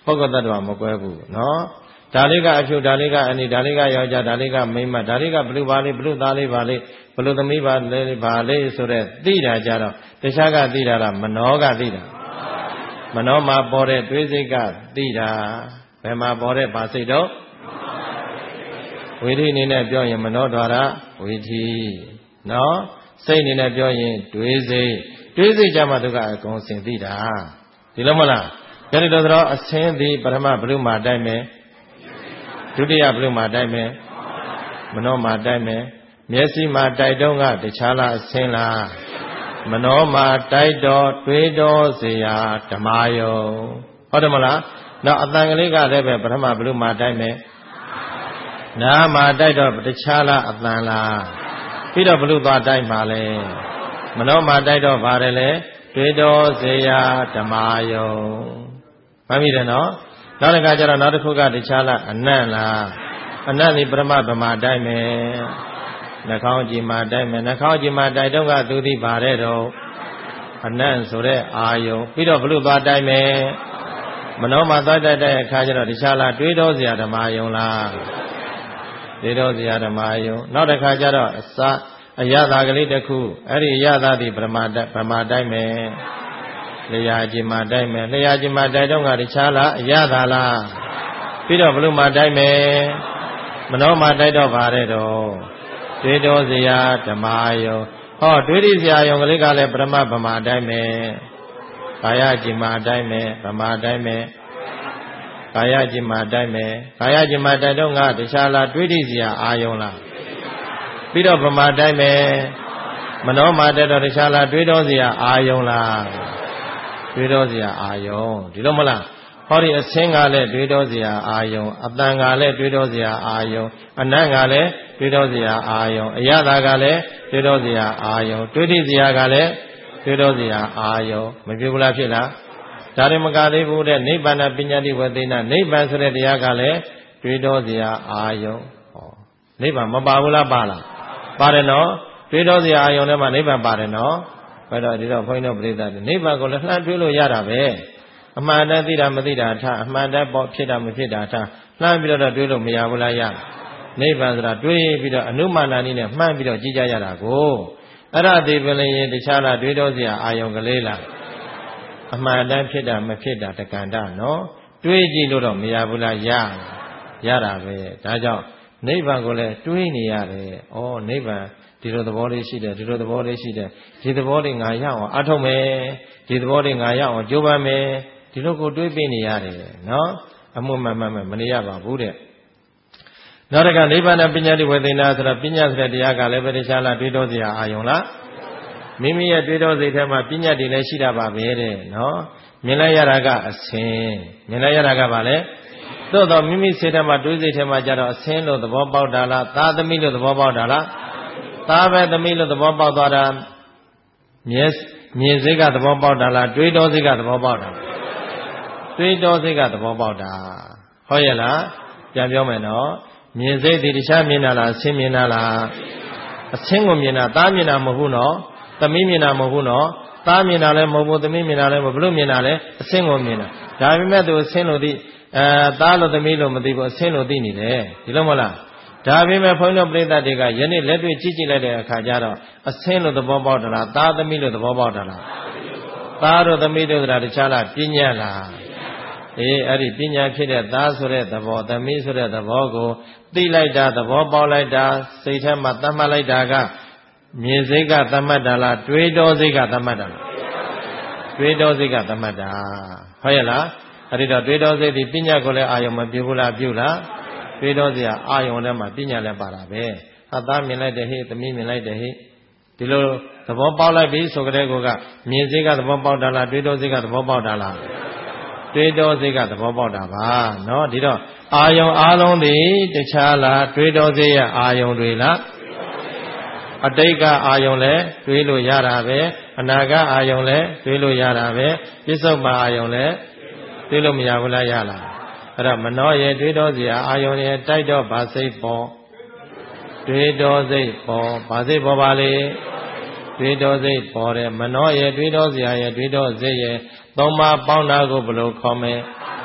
ပုဂ္ဂိုလ်တ attva မကွဲဘူးနော်ဒါလေးကအဖြူဒါလေးကအနိဒါလေးကယောက်ျားဒါလေးကမိန်းမဒါလေးကဘလူပါလေးဘလူသားလေးပါလေးဘလူသမီးပါလေးပါလေးဆိုတဲ့သိတာကြတော့တခြားကသိတာလားမနောကသိတာမနောမှာပေါ်တဲ့တွေးစိတ်ကသိတာဘယ်မှာပေါ်တဲ့ပါစိတ်တော့ဝိဓိအနေနဲ့ပြောရင်မနောဒွါရဝိဓိနော်စိတ်အနေနဲ့ပြောရင်တွေးစိတ်တွေးစိတ်ကြမှာသူကအကုန်စင်သိတာဒီလိုမလားကြည့်တော့တော့အစင်းသည်ပထမဘလူမှာတိုက်မယ်ဒုတိယဘလူမှာတိုက်မယ်မနောမှာတိုက်မယ်မျက်စိမှာတိုက်တော့ကတခြားလားအစင်းလားမနောမှာတိုက်တော့တွေးတော့เสียဓမ္မယုံဟုတ်တယ်မလားနောက်အတန်ကလေးကလည်းပဲပထမဘလူမှာတိုက်မယ်နားမှာတိုက်တော့တခြားလားအတန်လားပြီးတော့ဘလူသွားတိုက်မှာလဲမနောမှာတိုက်တော့ပါတယ်လေတွေးတော့เสียဓမ္မယုံမှတ်မိတယ်နော်နောက်တစ်ခါကျတော့နောက်တစ်ခုကတခြားလားအနတ်လားအနတ်ဒီပရမဗမာတိုက်မယ်နှာခေါင်းကြည့်မှာတိုက်မယ်နှာခေါင်းကြည့်မှာတိုက်တော့ကသူသည်ဗါတဲ့တော့အနတ်ဆိုတဲ့အာယုံပြီးတော့ဘလို့သွားတိုက်မယ်မနောမှာသွားတိုက်တဲ့အခါကျတော့တခြားလားတွေးတော့เสียဓမ္မယုံလားတွေးတော့เสียဓမ္မယုံနောက်တစ်ခါကျတော့အစအယသာကလေးတစ်ခုအဲ့ဒီအယသာသည်ပရမဗမာတိုက်မယ်လျာကြည်မှာတိုက်မယ်လျာကြည်မှာတိုက်တော့ကတခြားလားအရသာလားပြီးတော့ဘလို့မှာတိုက်မယ်မနောမှာတိုက်တော့ဗါတဲ့တော့တွေးတော်စရာဓမ္မယုံဟောတွေးရစရာယုံကလေးကလည်းပရမဗမာတိုက်မယ်ကာယကြည်မှာတိုက်မယ်ဗမာတိုက်မယ်ကာယကြည်မှာတိုက်မယ်ကာယကြည်မှာတိုက်တော့ကတခြားလားတွေးရစရာအာယုံလားပြီးတော့ဗမာတိုက်မယ်မနောမှာတိုက်တော့တခြားလားတွေးတော်စရာအာယုံလားတွေးတော့เสียအာယုံဒီလိုမလားဟောဒီအစင်းကလည်းတွေးတော့เสียအာယုံအတန်ကလည်းတွေးတော့เสียအာယုံအနတ်ကလည်းတွေးတော့เสียအာယုံအယတာကလည်းတွေးတော့เสียအာယုံတွေးတိเสียကလည်းတွေးတော့เสียအာယုံမဖြစ်ဘူးလားဖြစ်လားဒါရင်မကသေးဘူးတဲ့နိဗ္ဗာန်ပညာတိဝသေနနိဗ္ဗာန်ဆိုတဲ့တရားကလည်းတွေးတော့เสียအာယုံဟောနိဗ္ဗာန်မပါဘူးလားပါလားပါတယ်နော်တွေးတော့เสียအာယုံထဲမှာနိဗ္ဗာန်ပါတယ်နော်ဘယ်တော့ဒီတော့ဘုန်းကြီးတို့ပြိဿတွေနိဗ္ဗာန်ကိုလည်းလှမ်းတွေးလို့ရတာပဲအမှန်တည်းသိတာမသိတာထားအမှန်တည်းပေါ့ဖြစ်တာမဖြစ်တာထားလှမ်းပြီးတော့တွေးလို့မရဘူးလားရနိဗ္ဗာန်ဆိုတာတွေးပြီးတော့အနုမာနနည်းနဲ့မှန်းပြီးတော့ကြည်ကြရတာကိုအဲ့ဒါဒီပင်လည်းတခြားလားတွေးတော့เสียအာယုံကလေးလားအမှန်တည်းဖြစ်တာမဖြစ်တာတက္ကန္တနော်တွေးကြည့်လို့တော့မရဘူးလားရရတာပဲဒါကြောင့်နိဗ္ဗာန်ကိုလည်းတွေးနေရတယ်ဩနိဗ္ဗာန်ဒီလိုသဘောလေးရှိတယ်ဒီလိုသဘောလေးရှိတယ်ဒီသဘောလေးငါရအောင်အထုတ်မယ်ဒီသဘောလေးငါရအောင်ကြိုးပမ်းမယ်ဒီလိုကိုတွေးပေးနေရတယ်နော်အမှုမှန်မှန်မနေရပါဘူးတဲ့နောက်တစ်ခါနိဗ္ဗာန်ပညာတိဝေသေနာဆိုတာပညာဆိုတဲ့တရားကလည်းပဲတခြားလားတွေးတော့စရာအာယုံလားမိမိရဲ့တွေးတော့စိတ်ထဲမှာပညာတည်လည်းရှိတာပါပဲတဲ့နော်မြင်လိုက်ရတာကအစင်းမြင်လိုက်ရတာကဘာလဲသို့တော့မိမိစိတ်ထဲမှာတွေးစိတ်ထဲမှာကြတော့အစင်းလို့သဘောပေါက်တာလားသာသမီလို့သဘောပေါက်တာလားသားပဲသမီးလို့သဘောပေါက်သွားတာမြင်မြင်စိတ်ကသဘောပေါက်တာလားတွေးတော်စိတ်ကသဘောပေါက်တာတွေးတော်စိတ်ကသဘောပေါက်တာဟုတ်ရဲ့လားပြန်ပြောမယ်နော်မြင်စိတ်ဒီတခြားမြင်တာလားအဆင်းမြင်တာလားအဆင်းကိုမြင်တာသားမြင်တာမဟုတ်ဘူးနော်သမီးမြင်တာမဟုတ်ဘူးနော်သားမြင်တာလည်းမဟုတ်ဘူးသမီးမြင်တာလည်းမဟုတ်ဘူးဘလို့မြင်တာလဲအဆင်းကိုမြင်တာဒါပေမဲ့သူအဆင်းလို့သိအဲသားလို့သမီးလို့မသိဘူးအဆင်းလို့သိနေတယ်ဒီလိုမဟုတ်လားဒါပေမဲ့ဘုန်းတော်ပြိဿတွေကယနေ့လက်တွေ့ကြည့်ကြည့်လိုက်တဲ့အခါကျတော့အဆင်းလို့သဘောပေါက်တာလားသားသမီးလို့သဘောပေါက်တာလားသားတို့သမီးတို့ဆိုတာတခြားလားပညာလားအေးအဲ့ဒီပညာဖြစ်တဲ့သားဆိုတဲ့သဘောသမီးဆိုတဲ့သဘောကိုသိလိုက်တာသဘောပေါက်လိုက်တာစိတ်ထဲမှာသတ်မှတ်လိုက်တာကမြင်စိတ်ကသတ်မှတ်တာလားတွေးတော်စိတ်ကသတ်မှတ်တာလားတွေးတော်စိတ်ကသတ်မှတ်တာဟုတ်ရဲ့လားအဲ့ဒီတော့တွေးတော်စိတ်ဒီပညာကိုလည်းအာယုံမပြုဘူးလားပြုလားတွေးတော့เสียအာယုံထဲမှာပညာလည်းပါတာပဲဟာသားမြင်လိုက်တယ်ဟိသမီးမြင်လိုက်တယ်ဟိဒီလိုသဘောပေါက်လိုက်ပြီဆိုကြတဲ့ကောကမြင်စိတ်ကသဘောပေါက်တာလားတွေးတော့စိတ်ကသဘောပေါက်တာလားတွေးတော့စိတ်ကသဘောပေါက်တာပါနော်ဒီတော့အာယုံအားလုံးသည်တခြားလားတွေးတော့စိတ်ရဲ့အာယုံတွေလားအတိတ်ကအာယုံလည်းတွေးလို့ရတာပဲအနာဂတ်အာယုံလည်းတွေးလို့ရတာပဲပြစ္ဆုတ်ပန်အာယုံလည်းတွေးလို့မရဘူးလားရလားအဲ့တော့မနောရဲ့တွေးတော်စရာအာယုံရဲ့တိုက်တော့ဗာစိတ်ပေါ်တွေးတော်စိတ်ပေါ်ဗာစိတ်ပေါ်ပါလေတွေးတော်စိတ်ပေါ်တယ်မနောရဲ့တွေးတော်စရာရဲ့တွေးတော်စိတ်ရဲ့သုံးပါးပေါင်းတာကိုဘယ်လိုခေါ်မလဲ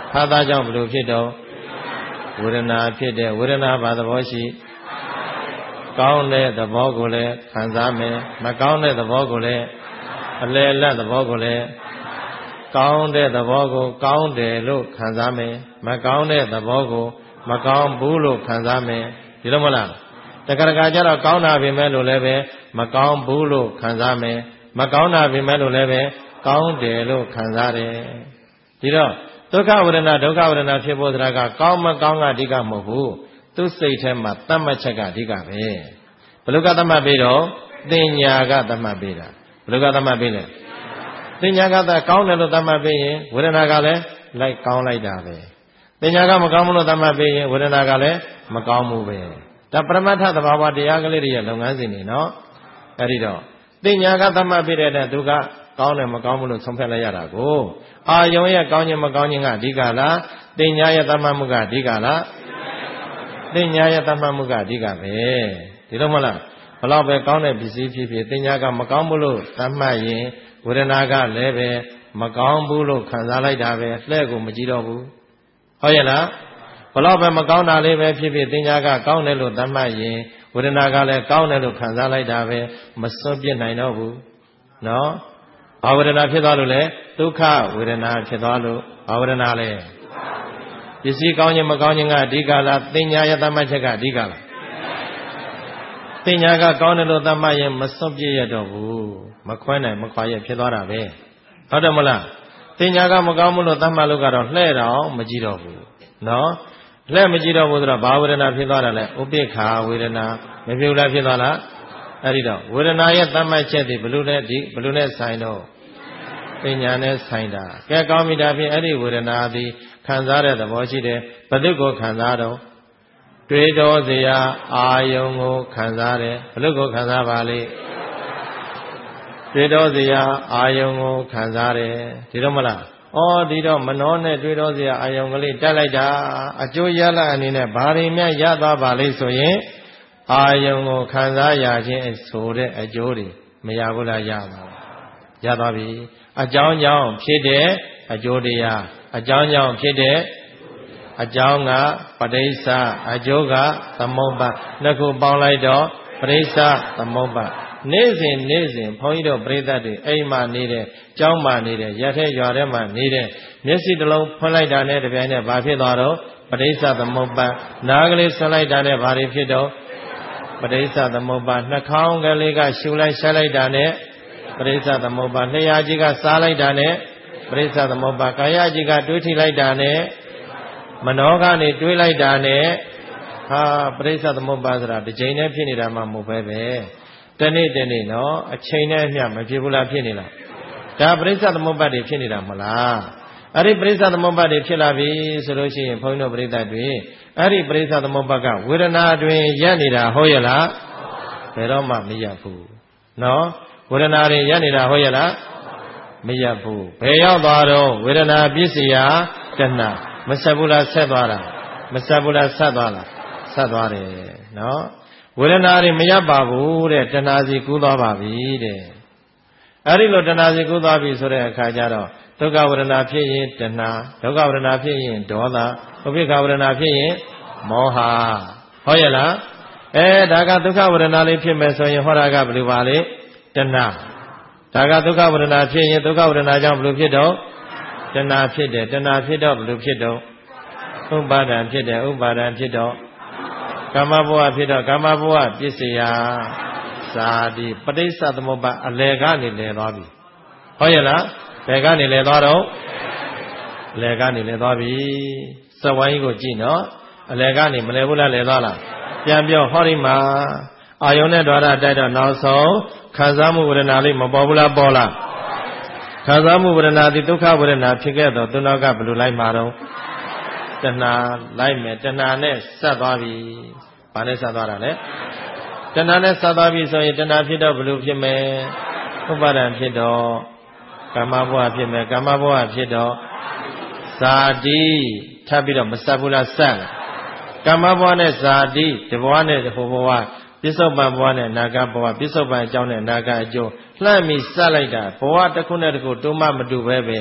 ဖာသားကြောင့်ဘယ်လိုဖြစ်တော့ဝေဒနာဖြစ်တယ်ဝေဒနာဘာသဘောရှိကောင်းတဲ့သဘောကိုလည်းခံစားမယ်မကောင်းတဲ့သဘောကိုလည်းအလယ်လတ်သဘောကိုလည်းကောင်းတဲ့သဘောကိုကောင်းတယ်လို့ခံစားမယ်မကောင်းတဲ့သဘောကိုမကောင်းဘူးလို့ခံစားမယ်ဒီလိုမလားတခါတခါကျတော့ကောင်းတာပဲမဲ့လို့လည်းပဲမကောင်းဘူးလို့ခံစားမယ်မကောင်းတာပဲမဲ့လို့လည်းပဲကောင်းတယ်လို့ခံစားတယ်ဒီတော့ဒုက္ခဝေဒနာဒုက္ခဝေဒနာဖြစ်ဖို့တရားကကောင်းမကောင်းကအဓိကမဟုတ်ဘူးသူစိတ်ထဲမှာတတ်မှတ်ချက်ကအဓိကပဲဘယ်လိုကတတ်မှတ်ပြီးတော့တင်ညာကတတ်မှတ်ပြီးတာဘယ်လိုကတတ်မှတ်ပြီးလဲတင်ညာကတကောင်းတယ်လို့တတ်မှတ်ပြီးရင်ဝေဒနာကလည်းလိုက်ကောင်းလိုက်တာပဲတင်ညာကမကောင်းဘူးလို့တတ်မှတ်ပြီးရင်ဝေဒနာကလည်းမကောင်းဘူးပဲဒါပရမတ္ထသဘာဝတရားကလေးတွေရဲ့လုပ်ငန်းစဉ်တွေနော်အဲ့ဒီတော့တင်ညာကတတ်မှတ်ပြီးတဲ့တဲ့သူကကောင်းတယ်မကောင်းဘူးလို့ဆုံးဖြတ်လိုက်ရတာကိုအာယုံရဲ့ကောင်းခြင်းမကောင်းခြင်းကအဓိကလားတင်ညာရဲ့တတ်မှတ်မှုကအဓိကလားတင်ညာရဲ့တတ်မှတ်မှုကအဓိကပဲဒီလိုမလားဘလောက်ပဲကောင်းတဲ့ပစ္စည်းဖြစ်ဖြစ်တင်ညာကမကောင်းဘူးလို့တတ်မှတ်ရင်ဝေဒနာကလည်းပဲမကောင်းဘူးလို့ခံစားလိုက်တာပဲလှဲ့ကိုမကြည့်တော့ဘူးဟုတ်ရဲ့လားဘလောက်ပဲမကောင်းတာလေးပဲဖြစ်ဖြစ်တင်ညာကကောင်းတယ်လို့တတ်မှတ်ရင်ဝေဒနာကလည်းကောင်းတယ်လို့ခံစားလိုက်တာပဲမစွန့်ပြစ်နိုင်တော့ဘူးနော်ဘာဝေဒနာဖြစ်သွားလို့လဲဒုက္ခဝေဒနာဖြစ်သွားလို့ဘာဝေဒနာလဲပစ္စည်းကောင်းခြင်းမကောင်းခြင်းကအဓိကလားတင်ညာရဲ့တတ်မှတ်ချက်ကအဓိကလားတင်ညာကကောင်းတယ်လို့တတ်မှတ်ရင်မစွန့်ပြစ်ရတော့ဘူးမခွဲနိုင်မခွာရဖြစ်သွားတာပဲဟုတ်တယ်မလားတင်ညာကမကောင်းဘူးလို့တတ်မှတ်လို့ကတော့လှဲ့တော့မကြည့်တော့ဘူးနော်လှဲ့မကြည့်တော့ဘူးဆိုတော့ဘာဝေဒနာဖြစ်သွားတာလဲဥပိ္ပခာဝေဒနာမဖြစ်ဘူးလားဖြစ်သွားလားအဲ့ဒီတော့ဝေဒနာရဲ့တတ်မှတ်ချက်တွေဘယ်လိုလဲဒီဘယ်လိုနဲ့ဆိုင်တော့ပညာနဲ့ဆိုင်တာကဲကောင်းပြီဒါဖြင့်အဲ့ဒီဝေဒနာသည်ခံစားတဲ့သဘောရှိတယ်ဘယ်သူကိုခံစားတော့တွေးတော်စရာအာယုံကိုခံစားတယ်ဘယ်လိုကိုခံစားပါလိမ့်တွေးတော်စရာအာယုံကိုခံစားတယ်ဒီတော့မလားဩဒီတော့မနှောနဲ့တွေးတော်စရာအာယုံကလေးတက်လိုက်တာအကျိုးရလအနေနဲ့ဘာတွေများရသွားပါလိမ့်ဆိုရင်အာယုံကိုခံစားရခြင်းဆိုတဲ့အကျိုးတွေမရဘူးလားရပါဘူးရသွားပြီအကြောင်းကြောင့်ဖြစ်တဲ့အကျိုးတရားအကြောင်းကြောင့်ဖြစ်တဲ့အကြောင်းကပဋိစ္စအကျိုးကသမုပ္ပါနှစ်ခုပေါင်းလိုက်တော့ပဋိစ္စသမုပ္ပါနေ့စဉ်နေ့စဉ်ဘုန်းကြီးတို့ပြိဿတ်တွေအိမ်မှာနေတဲ့ကျောင်းမှာနေတဲ့ရက်ထဲရွာထဲမှာနေတဲ့မျက်စိတစ်လုံးဖွင့်လိုက်တာနဲ့တပြိုင်နက်ဘာဖြစ်သွားတော့ပဋိစ္စသမုပ္ပါနားကလေးဆွလိုက်တာနဲ့ဘာတွေဖြစ်တော့ပဋိစ္စသမုပ္ပါနှာခေါင်းကလေးကရှူလိုက်ဆက်လိုက်တာနဲ့ပရိစ္ဆသမုပ္ပါလျှာကြီးကစားလိုက်တာနဲ့ပရိစ္ဆသမုပ္ပါကာယကြီးကတွေးထိလိုက်တာနဲ့မနောကနေတွေးလိုက်တာနဲ့ဟာပရိစ္ဆသမုပ္ပါဆိုတာတစ်ချိန်နဲ့ဖြစ်နေတာမှမဟုတ်ပဲပဲတနေ့တနေ့နော်အချိန်နဲ့အမျှမဖြစ်ဘူးလားဖြစ်နေလားဒါပရိစ္ဆသမုပ္ပါတွေဖြစ်နေတာမလားအဲ့ဒီပရိစ္ဆသမုပ္ပါတွေဖြစ်လာပြီဆိုလို့ရှိရင်ဘုန်းကြီးတို့ပြိဿတ်တွေအဲ့ဒီပရိစ္ဆသမုပ္ပါကဝေဒနာတွင်ရပ်နေတာဟုတ်ရဲ့လားဘယ်တော့မှမရပ်ဘူးနော်ဝေဒနာတွေရပ်နေတာဟုတ်ရဲ့လားမရပ်ဘူးဘယ်ရောက်သွားတော့ဝေဒနာပစ္စယတဏမဆက်ဘူးလားဆက်သွားတာမဆက်ဘူးလားဆက်သွားလားဆက်သွားတယ်နော်ဝေဒနာတွေမရပ်ပါဘူးတဲ့တဏှာစီကူးသွားပါပြီတဲ့အဲ့ဒီလိုတဏှာစီကူးသွားပြီဆိုတဲ့အခါကျတော့ဒုက္ခဝေဒနာဖြစ်ရင်တဏှာဒုက္ခဝေဒနာဖြစ်ရင်ဒေါသဥပိ္ပခဝေဒနာဖြစ်ရင်မောဟဟုတ်ရဲ့လားအဲဒါကဒုက္ခဝေဒနာလေးဖြစ်မယ်ဆိုရင်ဟောတာကဘယ်လိုပါလဲတဏှာဒါကဒုက္ခဝေဒနာဖြစ်ရင်ဒုက္ခဝေဒနာကြောင့်ဘယ်လိုဖြစ်တော့တဏှာဖြစ်တယ်တဏှာဖြစ်တော့ဘယ်လိုဖြစ်တော့ဥပါဒံဖြစ်တယ်ဥပါဒံဖြစ်တော့ကာမဘဝဖြစ်တော့ကာမဘဝပစ္စယဇာတိပဋိစ္စသမုပ္ပါအလယ်ကနေလည်သွားပြီဟုတ်ရဲ့လားဘယ်ကနေလည်သွားတော့အလယ်ကနေလည်သွားပြီစဝိုင်းကိုကြည့်နော်အလယ်ကနေမလည်ဘူးလားလည်သွားလားပြန်ပြောဟောဒီမှာအာယုန်နဲ့ဓာရတိုက်တော့နောက်ဆုံးခံစားမှုဝေဒနာလေးမပေါ်ဘူးလားပေါ်လားခံစားမှုဝေဒနာဒီဒုက္ခဝေဒနာဖြစ်ခဲ့တော့သူနောက်ကဘယ်လိုလိုက်မှာတော့တဏှာလိုက်မယ်တဏှာနဲ့ဆက်သွားပြီဘာနဲ့ဆက်သွားတာလဲတဏှာနဲ့ဆက်သွားပြီဆိုရင်တဏှာဖြစ်တော့ဘယ်လိုဖြစ်မယ်ဥပါဒံဖြစ်တော့ကာမဘဝဖြစ်မယ်ကာမဘဝဖြစ်တော့ဇာတိထပ်ပြီးတော့မဆက်ဘူးလားဆက်ကာမဘဝနဲ့ဇာတိဒီဘဝနဲ့ဟိုဘဝပစ္စုပန်ဘဝနဲ့အနာဂတ်ဘဝပစ္စုပန်အကြောင်းနဲ့အနာဂတ်အကျိုးလှမ်းပြီးစလိုက်တာဘဝတစ်ခုနဲ့တစ်ခုတိုးမှမတူပဲပဲ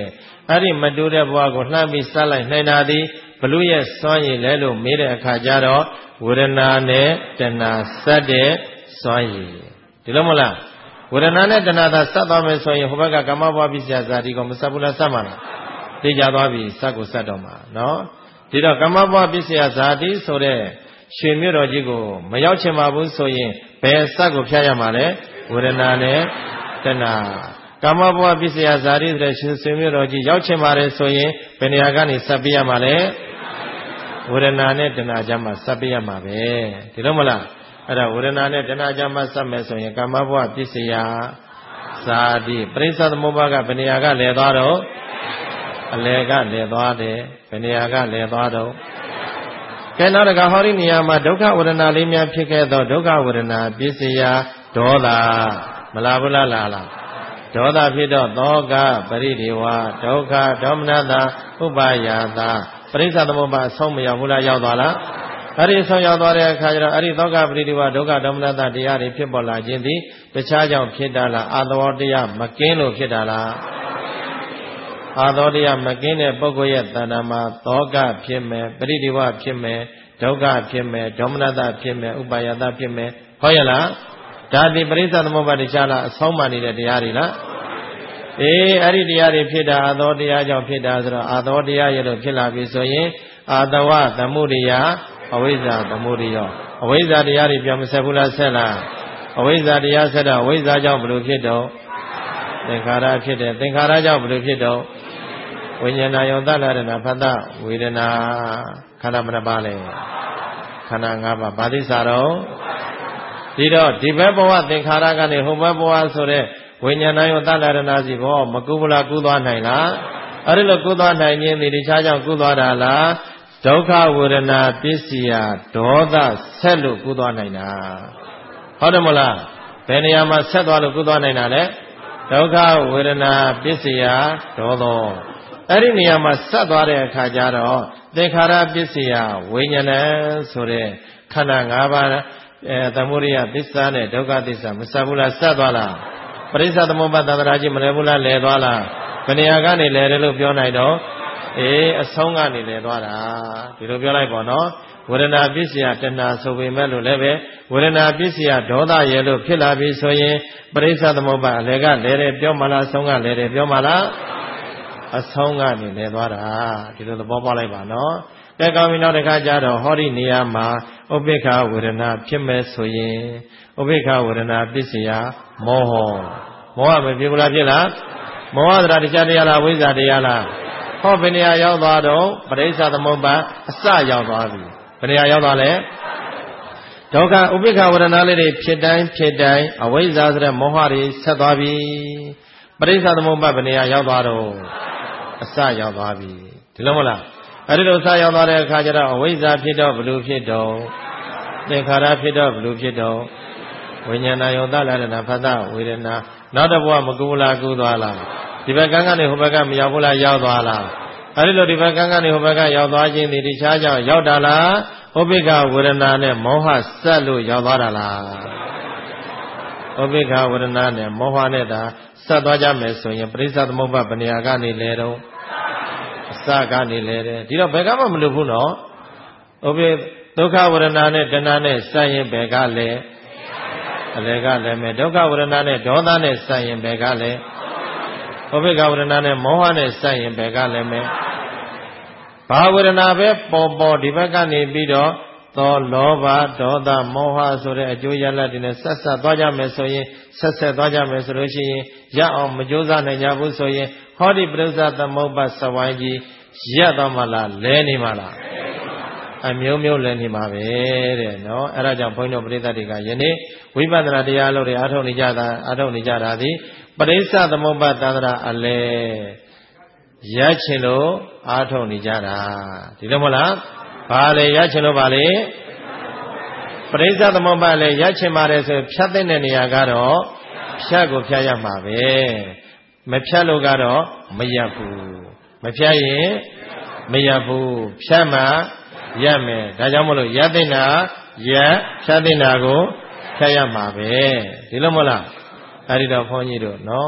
အဲ့ဒီမတူတဲ့ဘဝကိုလှမ်းပြီးစလိုက်နိုင်တာဒီဘလူရဲ့စွမ်းရည်လဲလို့မေးတဲ့အခါကျတော့ဝေဒနာနဲ့တဏှာစက်တဲ့စွမ်းရည်ဒီလိုမဟုတ်လားဝေဒနာနဲ့တဏှာသာစက်သွားမယ်ဆိုရင်ဟိုဘက်ကကာမဘဝပစ္စယဇာတိကိုမစက်ဘူးလားစက်မှာလားသိကြသွားပြီစက်ကိုစက်တော့မှာနော်ဒီတော့ကာမဘဝပစ္စယဇာတိဆိုတဲ့ရွှေမြို့တော်ကြီးကိုမရောက်ချင်ပါဘူးဆိုရင်ဘယ်စက်ကိုဖျက်ရမှာလဲဝေဒနာနဲ့တဏှာကာမဘဝပစ္စယဇာတိဆိုတဲ့ရှင်ရွှေမြို့တော်ကြီးရောက်ချင်ပါတယ်ဆိုရင်ဘယ်နေရာကနေစက်ပြရမှာလဲဝေဒနာနဲ့တဏှာကြားမှာစက်ပြရမှာပဲဒီလိုမလားအဲ့ဒါဝေဒနာနဲ့တဏှာကြားမှာစက်မယ်ဆိုရင်ကာမဘဝပစ္စယဇာတိပရိစ္ဆသမုပ္ပါကဘယ်နေရာကလဲသွားတော့အလယ်ကလဲသွားတယ်ဘယ်နေရာကလဲသွားတော့ကဲနောက်တကဟောဒီနေရာမှာဒုက္ခဝေဒနာလေးများဖြစ်ခဲ့သောဒုက္ခဝေဒနာပစ္စယဒေါသမလားဘူးလားလားလားဒေါသဖြစ်တော့သောကပရိဒေဝဒုက္ခဒေါမနတာဥပါယတာပရိစ္ဆသမုပ္ပါအဆုံးမရောက်ဘူးလားရောက်သွားလားအဲ့ဒီဆုံးရောက်သွားတဲ့အခါကျတော့အဲ့ဒီသောကပရိဒေဝဒုက္ခဒေါမနတာတရားတွေဖြစ်ပေါ်လာခြင်းသည်တခြားကြောင့်ဖြစ်တာလားအာသဝတရားမကင်းလို့ဖြစ်တာလားအာသောတရားမကင်းတဲ့ပုဂ္ဂိုလ်ရဲ့တဏ္ဍာမှာသောကဖြစ်မယ်ပရိဒေဝဖြစ်မယ်ဒုက္ခဖြစ်မယ်ဒေါမနတာဖြစ်မယ်ဥပါယတာဖြစ်မယ်ဟုတ်ရလားဒါဒီပရိစ္ဆသမုပ္ပါတရားလားအဆုံးမှနေတဲ့တရားတွေလားအေးအဲ့ဒီတရားတွေဖြစ်တာအာသောတရားကြောင့်ဖြစ်တာဆိုတော့အာသောတရားရဲ့လို့ဖြစ်လာပြီဆိုရင်အာတဝသမုဒိယအဝိဇ္ဇာသမုဒိယအဝိဇ္ဇာတရားတွေပြောင်းမဆက်ဘူးလားဆက်လားအဝိဇ္ဇာတရားဆက်တော့အဝိဇ္ဇာကြောင့်ဘယ်လိုဖြစ်တော့သင်္ခါရဖြစ်တယ်သင်္ခါရကြောင့်ဘယ်လိုဖြစ်တော့ဝိညာဏယောတလာရဏဖတ်တဝေဒနာခန္ဓာမနှပါလဲခန္ဓာ၅ပါးဘာသိစာတော့ဒီတော့ဒီဘက်ဘဝသင်္ခါရကနေဟိုဘက်ဘဝဆိုတဲ့ဝိညာဏယောတလာရဏစီဘောမကူဘူးလားကူသွားနိုင်လားအဲ့ဒီလိုကူသွားနိုင်ခြင်းဒီတခြားကြောင့်ကူသွားတာလားဒုက္ခဝေဒနာပစ္စယဒေါသဆက်လို့ကူသွားနိုင်တာဟုတ်တယ်မလားဘယ်နေရာမှာဆက်သွားလို့ကူသွားနိုင်တာလဲဒုက္ခဝေဒနာပစ္စယဒေါသောအဲ့ဒီနေရာမှာဆက်သွားတဲ့အခါကျတော့သင်္ခါရပစ္စယဝိညာဏဆိုတဲ့ခန္ဓာ၅ပါးအဲသမုဒိယသစ္စာနဲ့ဒုက္ခသစ္စာမဆက်ဘူးလားဆက်သွားလားပရိစ္ဆသမုပ္ပါဒရာကြီးမလဲဘူးလားလဲသွားလားဘယ်နေရာကနေလဲတယ်လို့ပြောနိုင်တော့အေးအဆုံးကနေလဲသွားတာဒီလိုပြောလိုက်ပေါ့နော်ဝေဒနာပစ္စယတဏှာဆိုပေမဲ့လို့လည်းပဲဝေဒနာပစ္စယဒေါသရဲ့လို့ဖြစ်လာပြီဆိုရင်ပရိစ္ဆသမုပ္ပါအလဲကလဲတယ်ပြောမှလားအဆုံးကလဲတယ်ပြောမှလားအဆုံးကနေလဲသွားတာဒီလိုသဘောပေါက်လိုက်ပါနော်ကဲကောင်းပြီနောက်တစ်ခါကျတော့ဟောဒီနေရာမှာဥပိ္ပခဝေဒနာဖြစ်မဲ့ဆိုရင်ဥပိ္ပခဝေဒနာပစ္စယမောဟမောဟမဖြစ်ဘူးလားဖြစ်လားမောဟတရားတရားတရားလားဝိဇ္ဇာတရားလားဟောဘယ်နေရာရောက်သွားတော့ပရိစ္ဆသမုပ္ပါအစရောက်သွားပြီဘယ်နေရာရောက်သွားလဲဒုက္ခဥပိ္ပခဝေဒနာလေးတွေဖြစ်တိုင်းဖြစ်တိုင်းအဝိဇ္ဇာဆိုတဲ့မောဟတွေဆက်သွားပြီပရိစ္ဆသမုပ္ပါဘယ်နေရာရောက်သွားတော့အစရောက်သွားပြီဒီလိုမလားအဲ့ဒီလိုအစရောက်သွားတဲ့အခါကျတော့အဝိဇ္ဇာဖြစ်တော့ဘလို့ဖြစ်တော့သင်္ခါရဖြစ်တော့ဘလို့ဖြစ်တော့ဝိညာဏယောတလာရဏဖတ်တဝေဒနာနောက်တစ်ဘဝမကူလားကူသွားလားဒီဘက်ကန်းကနေဟိုဘက်ကမရောက်ဘူးလားရောက်သွားလားအဲ့ဒီလိုဒီဘက်ကန်းကနေဟိုဘက်ကရောက်သွားခြင်းဒီတခြားကြောင့်ရောက်တာလားဥပိ္ပခဝေဒနာနဲ့မောဟဆက်လို့ရောက်သွားတာလားဥပိ္ပခဝေဒနာနဲ့မောဟနဲ့သာဆက်သွားကြမယ်ဆိုရင်ပရိစ္ဆသမုပ္ပါဘယ်နေရာကနေလဲတော့အစကနေလဲတယ်ဒီတော့ဘယ်ကမှမလွတ်ဘူးနော်ဥပိဒုက္ခဝေဒနာနဲ့တဏှာနဲ့စရင်ဘယ်ကလဲအလေကလည်းမယ်ဒုက္ခဝေဒနာနဲ့ဒေါသနဲ့စရင်ဘယ်ကလဲဥပိ္ပခဝေဒနာနဲ့မောဟနဲ့စရင်ဘယ်ကလည်းမယ်ဘာဝေဒနာပဲပေါ်ပေါ်ဒီဘက်ကနေပြီးတော့သောလောဘဒေါသမောဟဆိုတဲ့အကျိုးရလဒ်တွေနဲ့ဆက်ဆက်သွားကြမယ်ဆိုရင်ဆက်ဆက်သွားကြမယ်ဆိုလို့ရှိရင်ရအောင်မကြိုးစားနိုင်ကြဘူးဆိုရင်ဟောဒီပရိစ္ဆသမုပ္ပါစဝိုင်းကြီးရက်တော့မလားလဲနေမလားအမျိုးမျိုးလဲနေမှာပဲတဲ့နော်အဲ့ဒါကြောင့်ဘုန်းကြီးတို့ပရိသတ်တွေကယနေ့ဝိပဿနာတရားလို့တွေအားထုတ်နေကြတာအားထုတ်နေကြတာဒီပရိစ္ဆသမုပ္ပါတန္တရာအလဲရချင်လို့အားထုတ်နေကြတာဒီလိုမလားဘာလဲရချင်လို့ဘာလဲပရိစ္ဆသမုပ္ပါလဲရချင်ပါတယ်ဆိုဖြတ်တဲ့နေရာကတော့ဖြတ်ကိုဖြတ်ရမှာပဲမဖြတ်လို့ကတော့မရဘူးမဖြတ်ရင်မရဘူးဖြတ်မှရမယ်ဒါကြောင့်မလို့ရတဲ့နာရဖြတ်တဲ့နာကိုဖြတ်ရမှာပဲဒီလိုမဟုတ်လားအဲဒီတော့ဘုန်းကြီးတို့နော်ဟ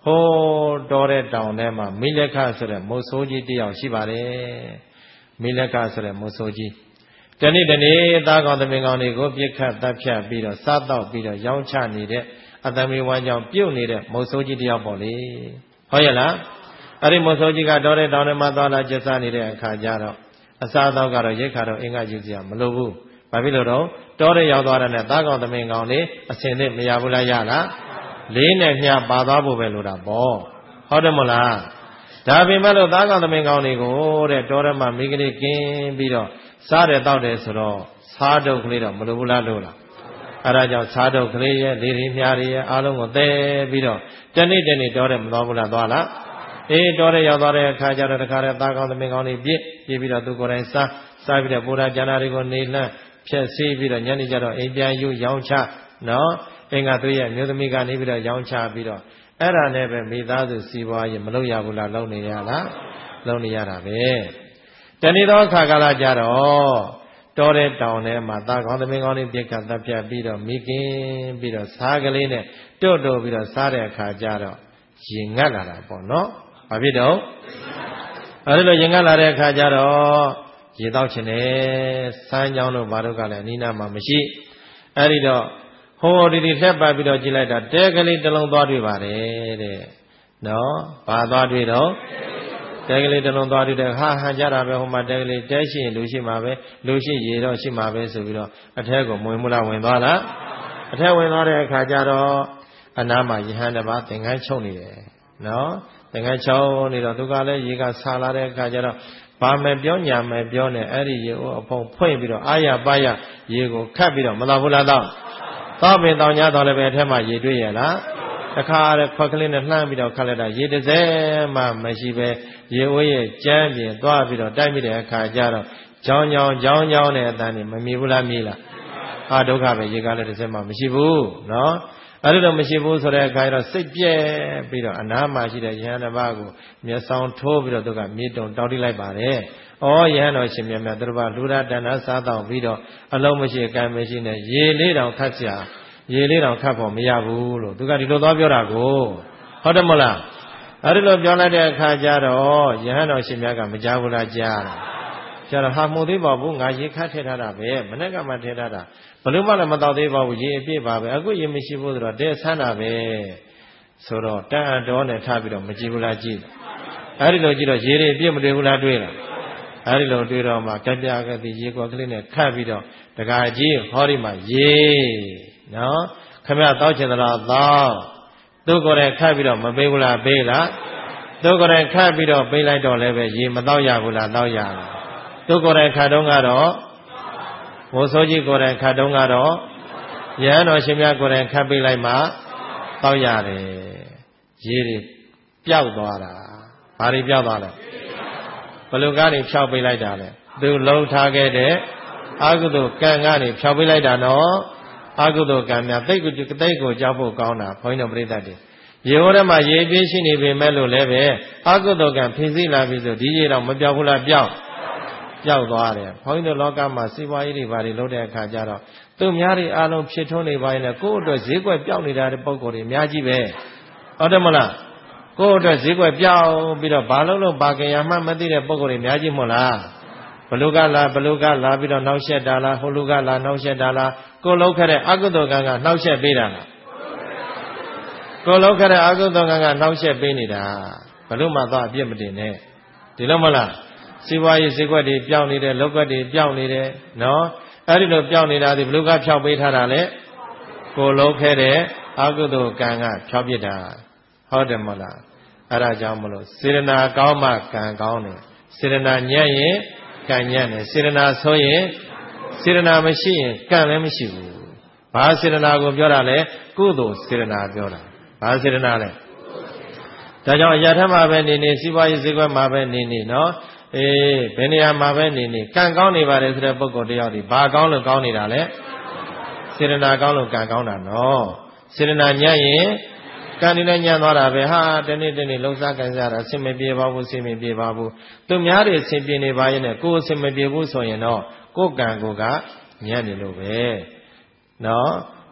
ဟိုးတော်တဲ့တောင်ထဲမှာမိလက်ခဆိုတဲ့မုတ်ဆိုးကြီးတယောက်ရှိပါတယ်မိလက်ခဆိုတဲ့မုတ်ဆိုးကြီးတနေ့တနေ့သားကောင်သမင်ကောင်တွေကိုပြစ်ခတ်တပ်ဖြတ်ပြီးတော့စားတော့ပြီးတော့ရောင်းချနေတဲ့အသမီဝမ်းကြောင့်ပြုတ်နေတဲ့မုတ်ဆိုးကြီးတယောက်ပေါ့လေဟုတ်ရဲ့လားအဲ့ဒီမုတ်ဆိုးကြီးကတော်တဲ့တောင်ထဲမှာသွားလာကျဆနေတဲ့အခါကျတော့အစားအသောက်ကတော့ရိတ်ခါတော့အင်္ဂါယူစရာမလိုဘူးဘာဖြစ်လို့တော့တော်တဲ့ရောက်သွားတဲ့နဲ့သားကောင်သမင်ကောင်လေးအစင်သစ်မရဘူးလားရလားလေးနဲ့မျှပါသွားဖို့ပဲလိုတာပေါ့ဟုတ်တယ်မလားဒါပေမဲ့လို့သားကောင်သမင်ကောင်တွေကိုတဲ့တော်ရမမိကလေးကင်းပြီးတော့စားတယ်တောက်တယ်ဆိုတော့စားတုပ်ကလေးတော့မလိုဘူးလားလို့လားအဲ့ဒါကြောင့်စားတုပ်ကလေးရဲ့လေးရင်းမြားတွေရဲ့အားလုံးကိုသဲပြီးတော့တနေ့တနေ့တော်တယ်မသွားဘူးလားသွားလားအေးတော်တယ်ရောက်သွားတဲ့အခါကျတော့တခါတည်းသားကောင်သမင်ကောင်တွေပြည့်ပြည့်ပြီးတော့သူကိုယ်တိုင်စားစားပြီးတော့ပူရာကျန်တာတွေကိုနေလှမ်းဖြက်စီးပြီးတော့ညနေကျတော့အိမ်ပြန်ယူရောင်းချနော်အင်္ဂါသူရဲ့မျိုးသမီးကနေပြီးတော့ရောင်းချပြီးတော့အဲ့ဒါနဲ့ပဲမိသားစုစီးပွားရေးမလုပ်ရဘူးလားလုပ်နေရလားလုပ်နေရတာပဲတနေ့သောအခါကာလကြတော့တော်တဲ့တောင်ထဲမှာသားကောင်းသမင်ကောင်းလေးပြက်ကတပ်ပြတ်ပြီးတော့မိကင်းပြီးတော့စားကလေးနဲ့တွတ်တိုးပြီးတော့စားတဲ့အခါကျတော့ရင်ငတ်လာတာပေါ့နော်ဘာဖြစ်တော့အဲ့လိုရင်ငတ်လာတဲ့အခါကျတော့ရေတောက်ချင်တယ်စမ်းကြောင်းတို့ဘာတို့ကလည်းအနီးနားမှာမရှိအဲ့ဒီတော့ဟိုဒီဒီလှက်ပတ်ပြီးတော့ကြည့်လိုက်တာတဲကလေးတစ်လုံးသွားတွေ့ပါတယ်တဲ့နော်ဘာသွားတွေ့တော့တဲကလေးတစ်လုံးသွားတွေ့တယ်ဟာဟန်ကြတာပဲဟိုမှာတဲကလေးတဲရှိရင်လူရှိမှာပဲလူရှိရေတော့ရှိမှာပဲဆိုပြီးတော့အထက်ကိုဝင်မလားဝင်သွားလားအထက်ဝင်သွားတဲ့အခါကျတော့အနားမှာယဟန်တစ်ပါးသင်္ကန်းချုပ်နေတယ်နော်သင်္ကန်းချုပ်နေတော့သူကလည်းရေကဆာလာတဲ့အခါကျတော့ဘာမယ်ပြောညာမယ်ပြောနေအဲ့ဒီရေကိုအဖုံဖွင့်ပြီးတော့အာရပါရရေကိုခတ်ပြီးတော့မတော်ဘူးလားတော့သောပင်တောင်ကြတော့လည်းပဲအထက်မှာရေတွေ့ရလားတခါရဲခွက်ကလေးနဲ့လှမ်းပြီးတော့ခတ်လိုက်တာရေတစ်စဲမှမရှိပဲရေဝေးရဲ့ကြမ်းပြင်သွားပြီးတော့တိုက်မိတဲ့အခါကျတော့ကြောင်းကြောင်းကြောင်းကြောင်းနဲ့အတန်းနေမမြည်ဘူးလားမြည်လားအာဒုက္ခပဲရေကားလည်းတစ်စဲမှမရှိဘူးနော်အဲ့လိုမရှိဘူးဆိုတဲ့အခါကျတော့စိတ်ပြဲပြီးတော့အနားမှာရှိတဲ့ယဟန်တစ်ပါးကိုမျက်စောင်းထိုးပြီးတော့သူကမြေတုံတောင်းတိလိုက်ပါတယ်။ဩယဟန်တော်ရှင်မြတ်မြတ်သူတို့ကလူရတဏ္ဍစားတောင်းပြီးတော့အလုံးမရှိကံမရှိနဲ့ရေလေးတောင်ခတ်စရာရေလေးတောင်ခတ်ဖို့မရဘူးလို့သူကဒီလိုသွားပြောတာကိုဟုတ်တယ်မလား။အဲ့ဒီလိုပြောလိုက်တဲ့အခါကျတော့ယဟန်တော်ရှင်မြတ်ကမကြားဘူးလားကြားတာ။ကျတော့ဟာမှုသေးပါဘူးငါရေခတ်ထည့်ထားတာပဲမနေ့ကမှထည့်ထားတာဘလို့မှလည်းမတော့သေးပါဘူးရေအပြည့်ပါပဲအခုရေမရှိဘူးဆိုတော့တဲဆန်းတာပဲဆိုတော့တန်အတော်နဲ့ထားပြီးတော့မကြည့်ဘူးလားကြည့်အဲ့ဒီလိုကြည့်တော့ရေတွေအပြည့်မတွေ့ဘူးလားတွေ့လားအဲ့ဒီလိုတွေ့တော့မှကြပြကတိရေကွက်ကလေးနဲ့ခတ်ပြီးတော့တခါကြီးဟောဒီမှာရေနော်ခမရတောက်ချင်သလားတောက်သူကိုယ်တိုင်ခတ်ပြီးတော့မပေးဘူးလားပေးလားသူကိုယ်တိုင်ခတ်ပြီးတော့ပေးလိုက်တော့လည်းပဲရေမတော့ရဘူးလားတော့ရလားသူကိုယ်တိုင်ခတ်တော့ကတော့ဘိုးစိုးကြီးကိုယ်တိုင်ခတ်တုံးကတော့ရဟန်းတော်ရှင်မြတ်ကိုယ်တိုင်ခတ်ပေးလိုက်မှတောက်ရတယ်ရေတွေပျောက်သွားတာဘာတွေပျောက်သွားလဲဘလူကနေဖြောက်ပေးလိုက်တာလေသူလှုပ်ထားခဲ့တဲ့အကုသိုလ်ကံကနေဖြောက်ပေးလိုက်တာနော်အကုသိုလ်ကံများတိတ်ကိုတိတ်ကိုကြောက်ဖို့ကောင်းတာဘုန်းကြီးတို့ပြိဿတွေရေဟောထဲမှာရေပြည့်ရှိနေပေမဲ့လို့လည်းပဲအကုသိုလ်ကံဖိစီးလာပြီဆိုဒီရေတော့မပြောက်ဘူးလားပျောက်ပျောက်သွားတယ်ဘုန်းကြီးတို့လောကမှာစီးပွားရေးတွေဘာတွေလုပ်တဲ့အခါကျတော့သူများတွေအားလုံးဖြစ်ထွန်းနေပါရင်လည်းကိုယ့်အတွက်ဈေးကွက်ပျောက်နေတာတဲ့ပုံကိုယ်တွေအများကြီးပဲဟုတ်တယ်မလားကိုယ့်အတွက်ဈေးကွက်ပျောက်ပြီးတော့ဘာလို့လို့ဘာကြရမှမသိတဲ့ပုံကိုယ်တွေအများကြီးမို့လားဘလူကလာဘလူကလာပြီးတော့နှောက်ယှက်တာလားဟိုလူကလာနှောက်ယှက်တာလားကိုလောက်ခဲ့တဲ့အကုသိုလ်ကံကနှောက်ယှက်ပေးတာလားကိုလောက်ခဲ့တဲ့အကုသိုလ်ကံကနှောက်ယှက်ပေးနေတာဘလို့မှတော့အပြစ်မတင်နဲ့ဒီလိုမလားစီးပွားရေးဈေးကွက်တွေပျောက်နေတယ်လောက်ကွက်တွေပျောက်နေတယ်နော်အဲ့ဒီလိုပျောက်နေတာဒီဘလူကဖြောက်ပေးထားတာလေကိုလောက်ခဲ့တဲ့အကုသိုလ်ကံကဖြောက်ပြစ်တာဟုတ်တယ်မလားအဲ့ဒါကြောင့်မလို့စေရနာကောင်းမှကံကောင်းတယ်စေရနာညံ့ရင်ကံညံ့တယ်စေရနာဆိုရင်စေရနာမရှိရင်ကံလည်းမရှိဘူးဘာစေရနာကိုပြောတာလဲကုသိုလ်စေရနာပြောတာဘာစေရနာလဲဒါကြောင့်အရာထမှာပဲနေနေစီးပွားရေးဈေးကွက်မှာပဲနေနေနော်အေးဘယ်နေရာမှာပဲနေနေကံကောင်းနေပါတယ်ဆိုတဲ့ပုဂ္ဂိုလ်တယောက်ဒီဘာကောင်းလို့ကောင်းနေတာလဲစေရနာကောင်းလို့ကံကောင်းတာနော်စေရနာညံ့ရင်ကံနေနဲ့ညံ့သွားတာပဲဟာတနေ့တနေ့လှုပ်ရှားကြံစားတာအဆင်မပြေပါဘူးအဆင်မပြေပါဘူးသူများတွေအဆင်ပြေနေပါရဲ့နဲ့ကိုယ်အဆင်မပြေဘူးဆိုရင်တော့ကိုယ်ကံကိုကညံ့နေလို့ပဲနော်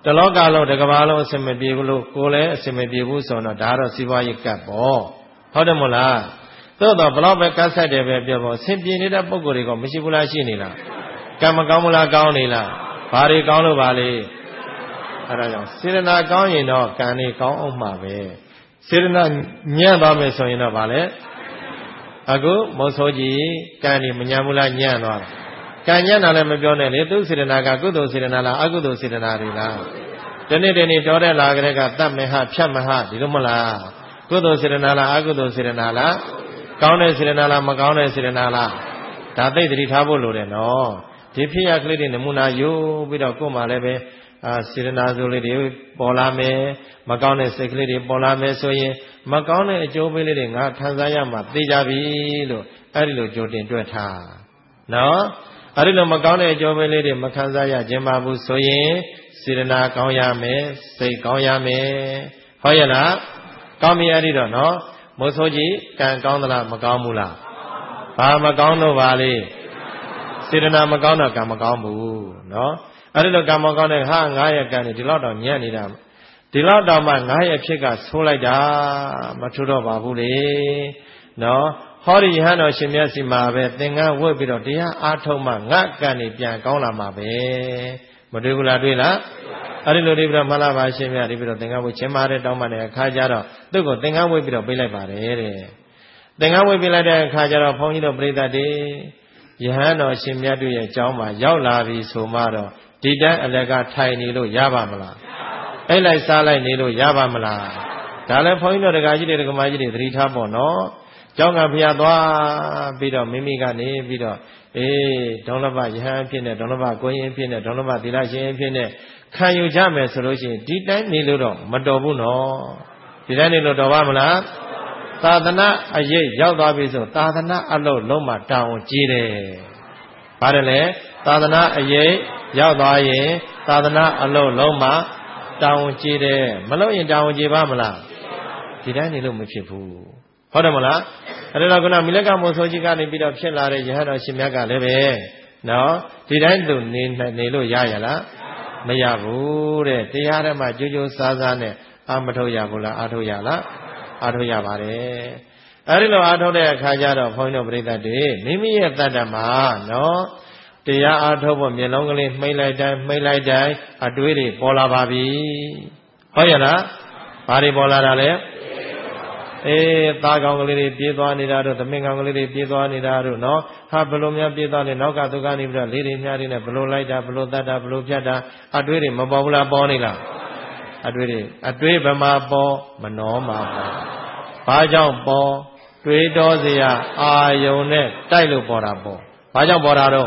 တလောကလုံးတကဘာလုံးအစင်မပြေဘူးလို့ကိုယ်လည်းအစင်မပြေဘူးဆိုတော့ဒါတော့စီးပွားရေးကပ်ပေါ့ဟုတ်တယ်မို့လားသို့တော့ဘလောက်ပဲကတ်ဆက်တယ်ပဲပြောပေါ့ဆင်ပြေနေတဲ့ပုံကိုယ်တွေကမရှိဘူးလားရှိနေလားကံမကောင်းမလားကောင်းနေလားဘာတွေကောင်းလို့ပါလေအဲဒါကြောင့်စေတနာကောင်းရင်တော့ကံတွေကောင်းအောင်မှာပဲစေတနာညံ့သွားမယ်ဆိုရင်တော့ဗာလဲအခုမုတ်ဆိုးကြီးကံတွေမညံ့ဘူးလားညံ့သွားကံညံ့တာလည်းမပြောနဲ့လေသူစေတနာကကုသိုလ်စေတနာလားအကုသိုလ်စေတနာတွေလားဒီနေ့ဒီနေ့တော်တဲ့လာကြတဲ့ကတတ်မဟဖြတ်မဟဒီလိုမလားကုသိုလ်စေတနာလားအကုသိုလ်စေတနာလားကောင်းတဲ့စေတနာလားမကောင်းတဲ့စေတနာလားဒါသိသတိထားဖို့လိုတယ်နော်ဒီဖြစ်ရကလေးတွေနမူနာယူပြီးတော့ကိုယ်မှလည်းပဲအာစေတနာဆိုလေးတွေပေါ်လာမယ်မကောင်းတဲ့စိတ်ကလေးတွေပေါ်လာမယ်ဆိုရင်မကောင်းတဲ့အကျိုးပေးလေးတွေငါခံစားရမှသိကြပြီလို့အဲ့ဒီလိုကြိုတင်တွက်ထားနော်အဲ့ဒီလိုမကောင်းတဲ့အကျိုးပေးလေးတွေမခံစားရခြင်းပါဘူးဆိုရင်စေတနာကောင်းရမယ်စိတ်ကောင်းရမယ်ဟုတ်ရဲ့လားကောင်းပြီအဲ့ဒီတော့နော်မိုးဆိုးကြီးကံကောင်းသလားမကောင်းဘူးလားဘာမကောင်းတော့ပါလေစေတနာမကောင်းတော့ကံမကောင်းဘူးနော်အဲ့ဒီလိုကံမကောင်းတဲ့ဟာငါးရက်ကံနေဒီလောက်တော့ညံ့နေတာဒီလောက်တော့မှငါးရက်ဖြစ်ကဆိုးလိုက်တာမထူတော့ပါဘူးလေနော်ဟောဒီယဟန်တော်ရှင်မြတ်စီမှာပဲသင်္ကန်းဝတ်ပြီးတော့တရားအားထုတ်မှငါကံနေပြန်ကောင်းလာမှာပဲမတွေ့ဘူးလားတွေ့လားအဲ့ဒီလိုဒီပြီးတော့မလာပါရှင်မြတ်ဒီပြီးတော့သင်္ကန်းဝတ်ချင်းမာတဲ့တောင်းပန်တဲ့အခါကျတော့သူ့ကိုသင်္ကန်းဝတ်ပြီးတော့ပေးလိုက်ပါတယ်တဲ့သင်္ကန်းဝတ်ပေးလိုက်တဲ့အခါကျတော့ဘုန်းကြီးတို့ပြိဿတွေယဟန်တော်ရှင်မြတ်တို့ရဲ့အကြောင်းမှာရောက်လာပြီဆိုမှတော့ဒီတန်းအလကထိုင်နေလို့ရပါမလားအဲ့လိုက်စားလိုက်နေလို့ရပါမလားဒါလည်းဘုန်းကြီးတို့ဒကာကြီးတွေဒကာမကြီးတွေသတိထားပေါ့နော်ကျောင်းကဖျားသွားပြီးတော့မိမိကနေပြီးတော့အေးဒေါလဘယဟန်ဖြစ်နေဒေါလဘကိုရင်ဖြစ်နေဒေါလဘသီလရှင်ဖြစ်နေခံယူကြမယ်ဆိုလို့ရှိရင်ဒီတိုင်းနေလို့တော့မတော်ဘူးနော်ဒီတိုင်းနေလို့တော်ပါမလားသာသနာအရေးရောက်သွားပြီဆိုသာသနာအလုပ်လုံးမှတာဝန်ကြီးတယ်ဘာတယ်လဲသာသနာအရေးရောက်သွားရင်သာသနာအလုပ်လုံးမှတာဝန်ကြီးတယ်မလုပ်ရင်တာဝန်ကြီးပါမလားဒီတိုင်းနေလို့မဖြစ်ဘူးဟုတ်တယ်မလားအဲ့ဒါကကမိလကမောဆိုကြီးကနေပြီးတော့ဖြစ်လာတဲ့ယဟန်တော်ရှင်မြတ်ကလည်းပဲနော်ဒီတိုင်းသူနေနေလို့ရရလားမရဘူးတဲ့တရားဓမ္မကြိုးကြိုးစားစားနဲ့အာမထုတ်ရဘူးလားအာထုတ်ရလားအာထုတ်ရပါတယ်အဲ့ဒီလိုအာထုတ်တဲ့အခါကျတော့ဘုန်းကြီးတို့ပြိဿတွေမိမိရဲ့တတ္တမှာနော်တရားအာထုတ်ဖို့မျက်လုံးကလေးမှိတ်လိုက်တိုင်းမှိတ်လိုက်တိုင်းအတွေးတွေပေါ်လာပါပြီဟုတ်ရလားဘာတွေပေါ်လာတာလဲအေးသားကောင်ကလေးတွေပြေးသွားနေတာတို့သမင်ကောင်ကလေးတွေပြေးသွားနေတာတို့နော်ဟာဘလို့များပြေးသွားနေနောက်ကသူကနေပြီးတော့လေးတွေများတွေနဲ့ဘလို့လိုက်တာဘလို့တတ်တာဘလို့ဖြတ်တာအတွေးတွေမပေါ်ဘူးလားပေါ်နေလားအတွေးတွေအတွေးဗမာပေါ်မနှောမှာပေါ်ဘာကြောင့်ပေါ်တွေးတော်စရာအာယုံနဲ့တိုက်လို့ပေါ်တာပေါ်ဘာကြောင့်ပေါ်တာတော့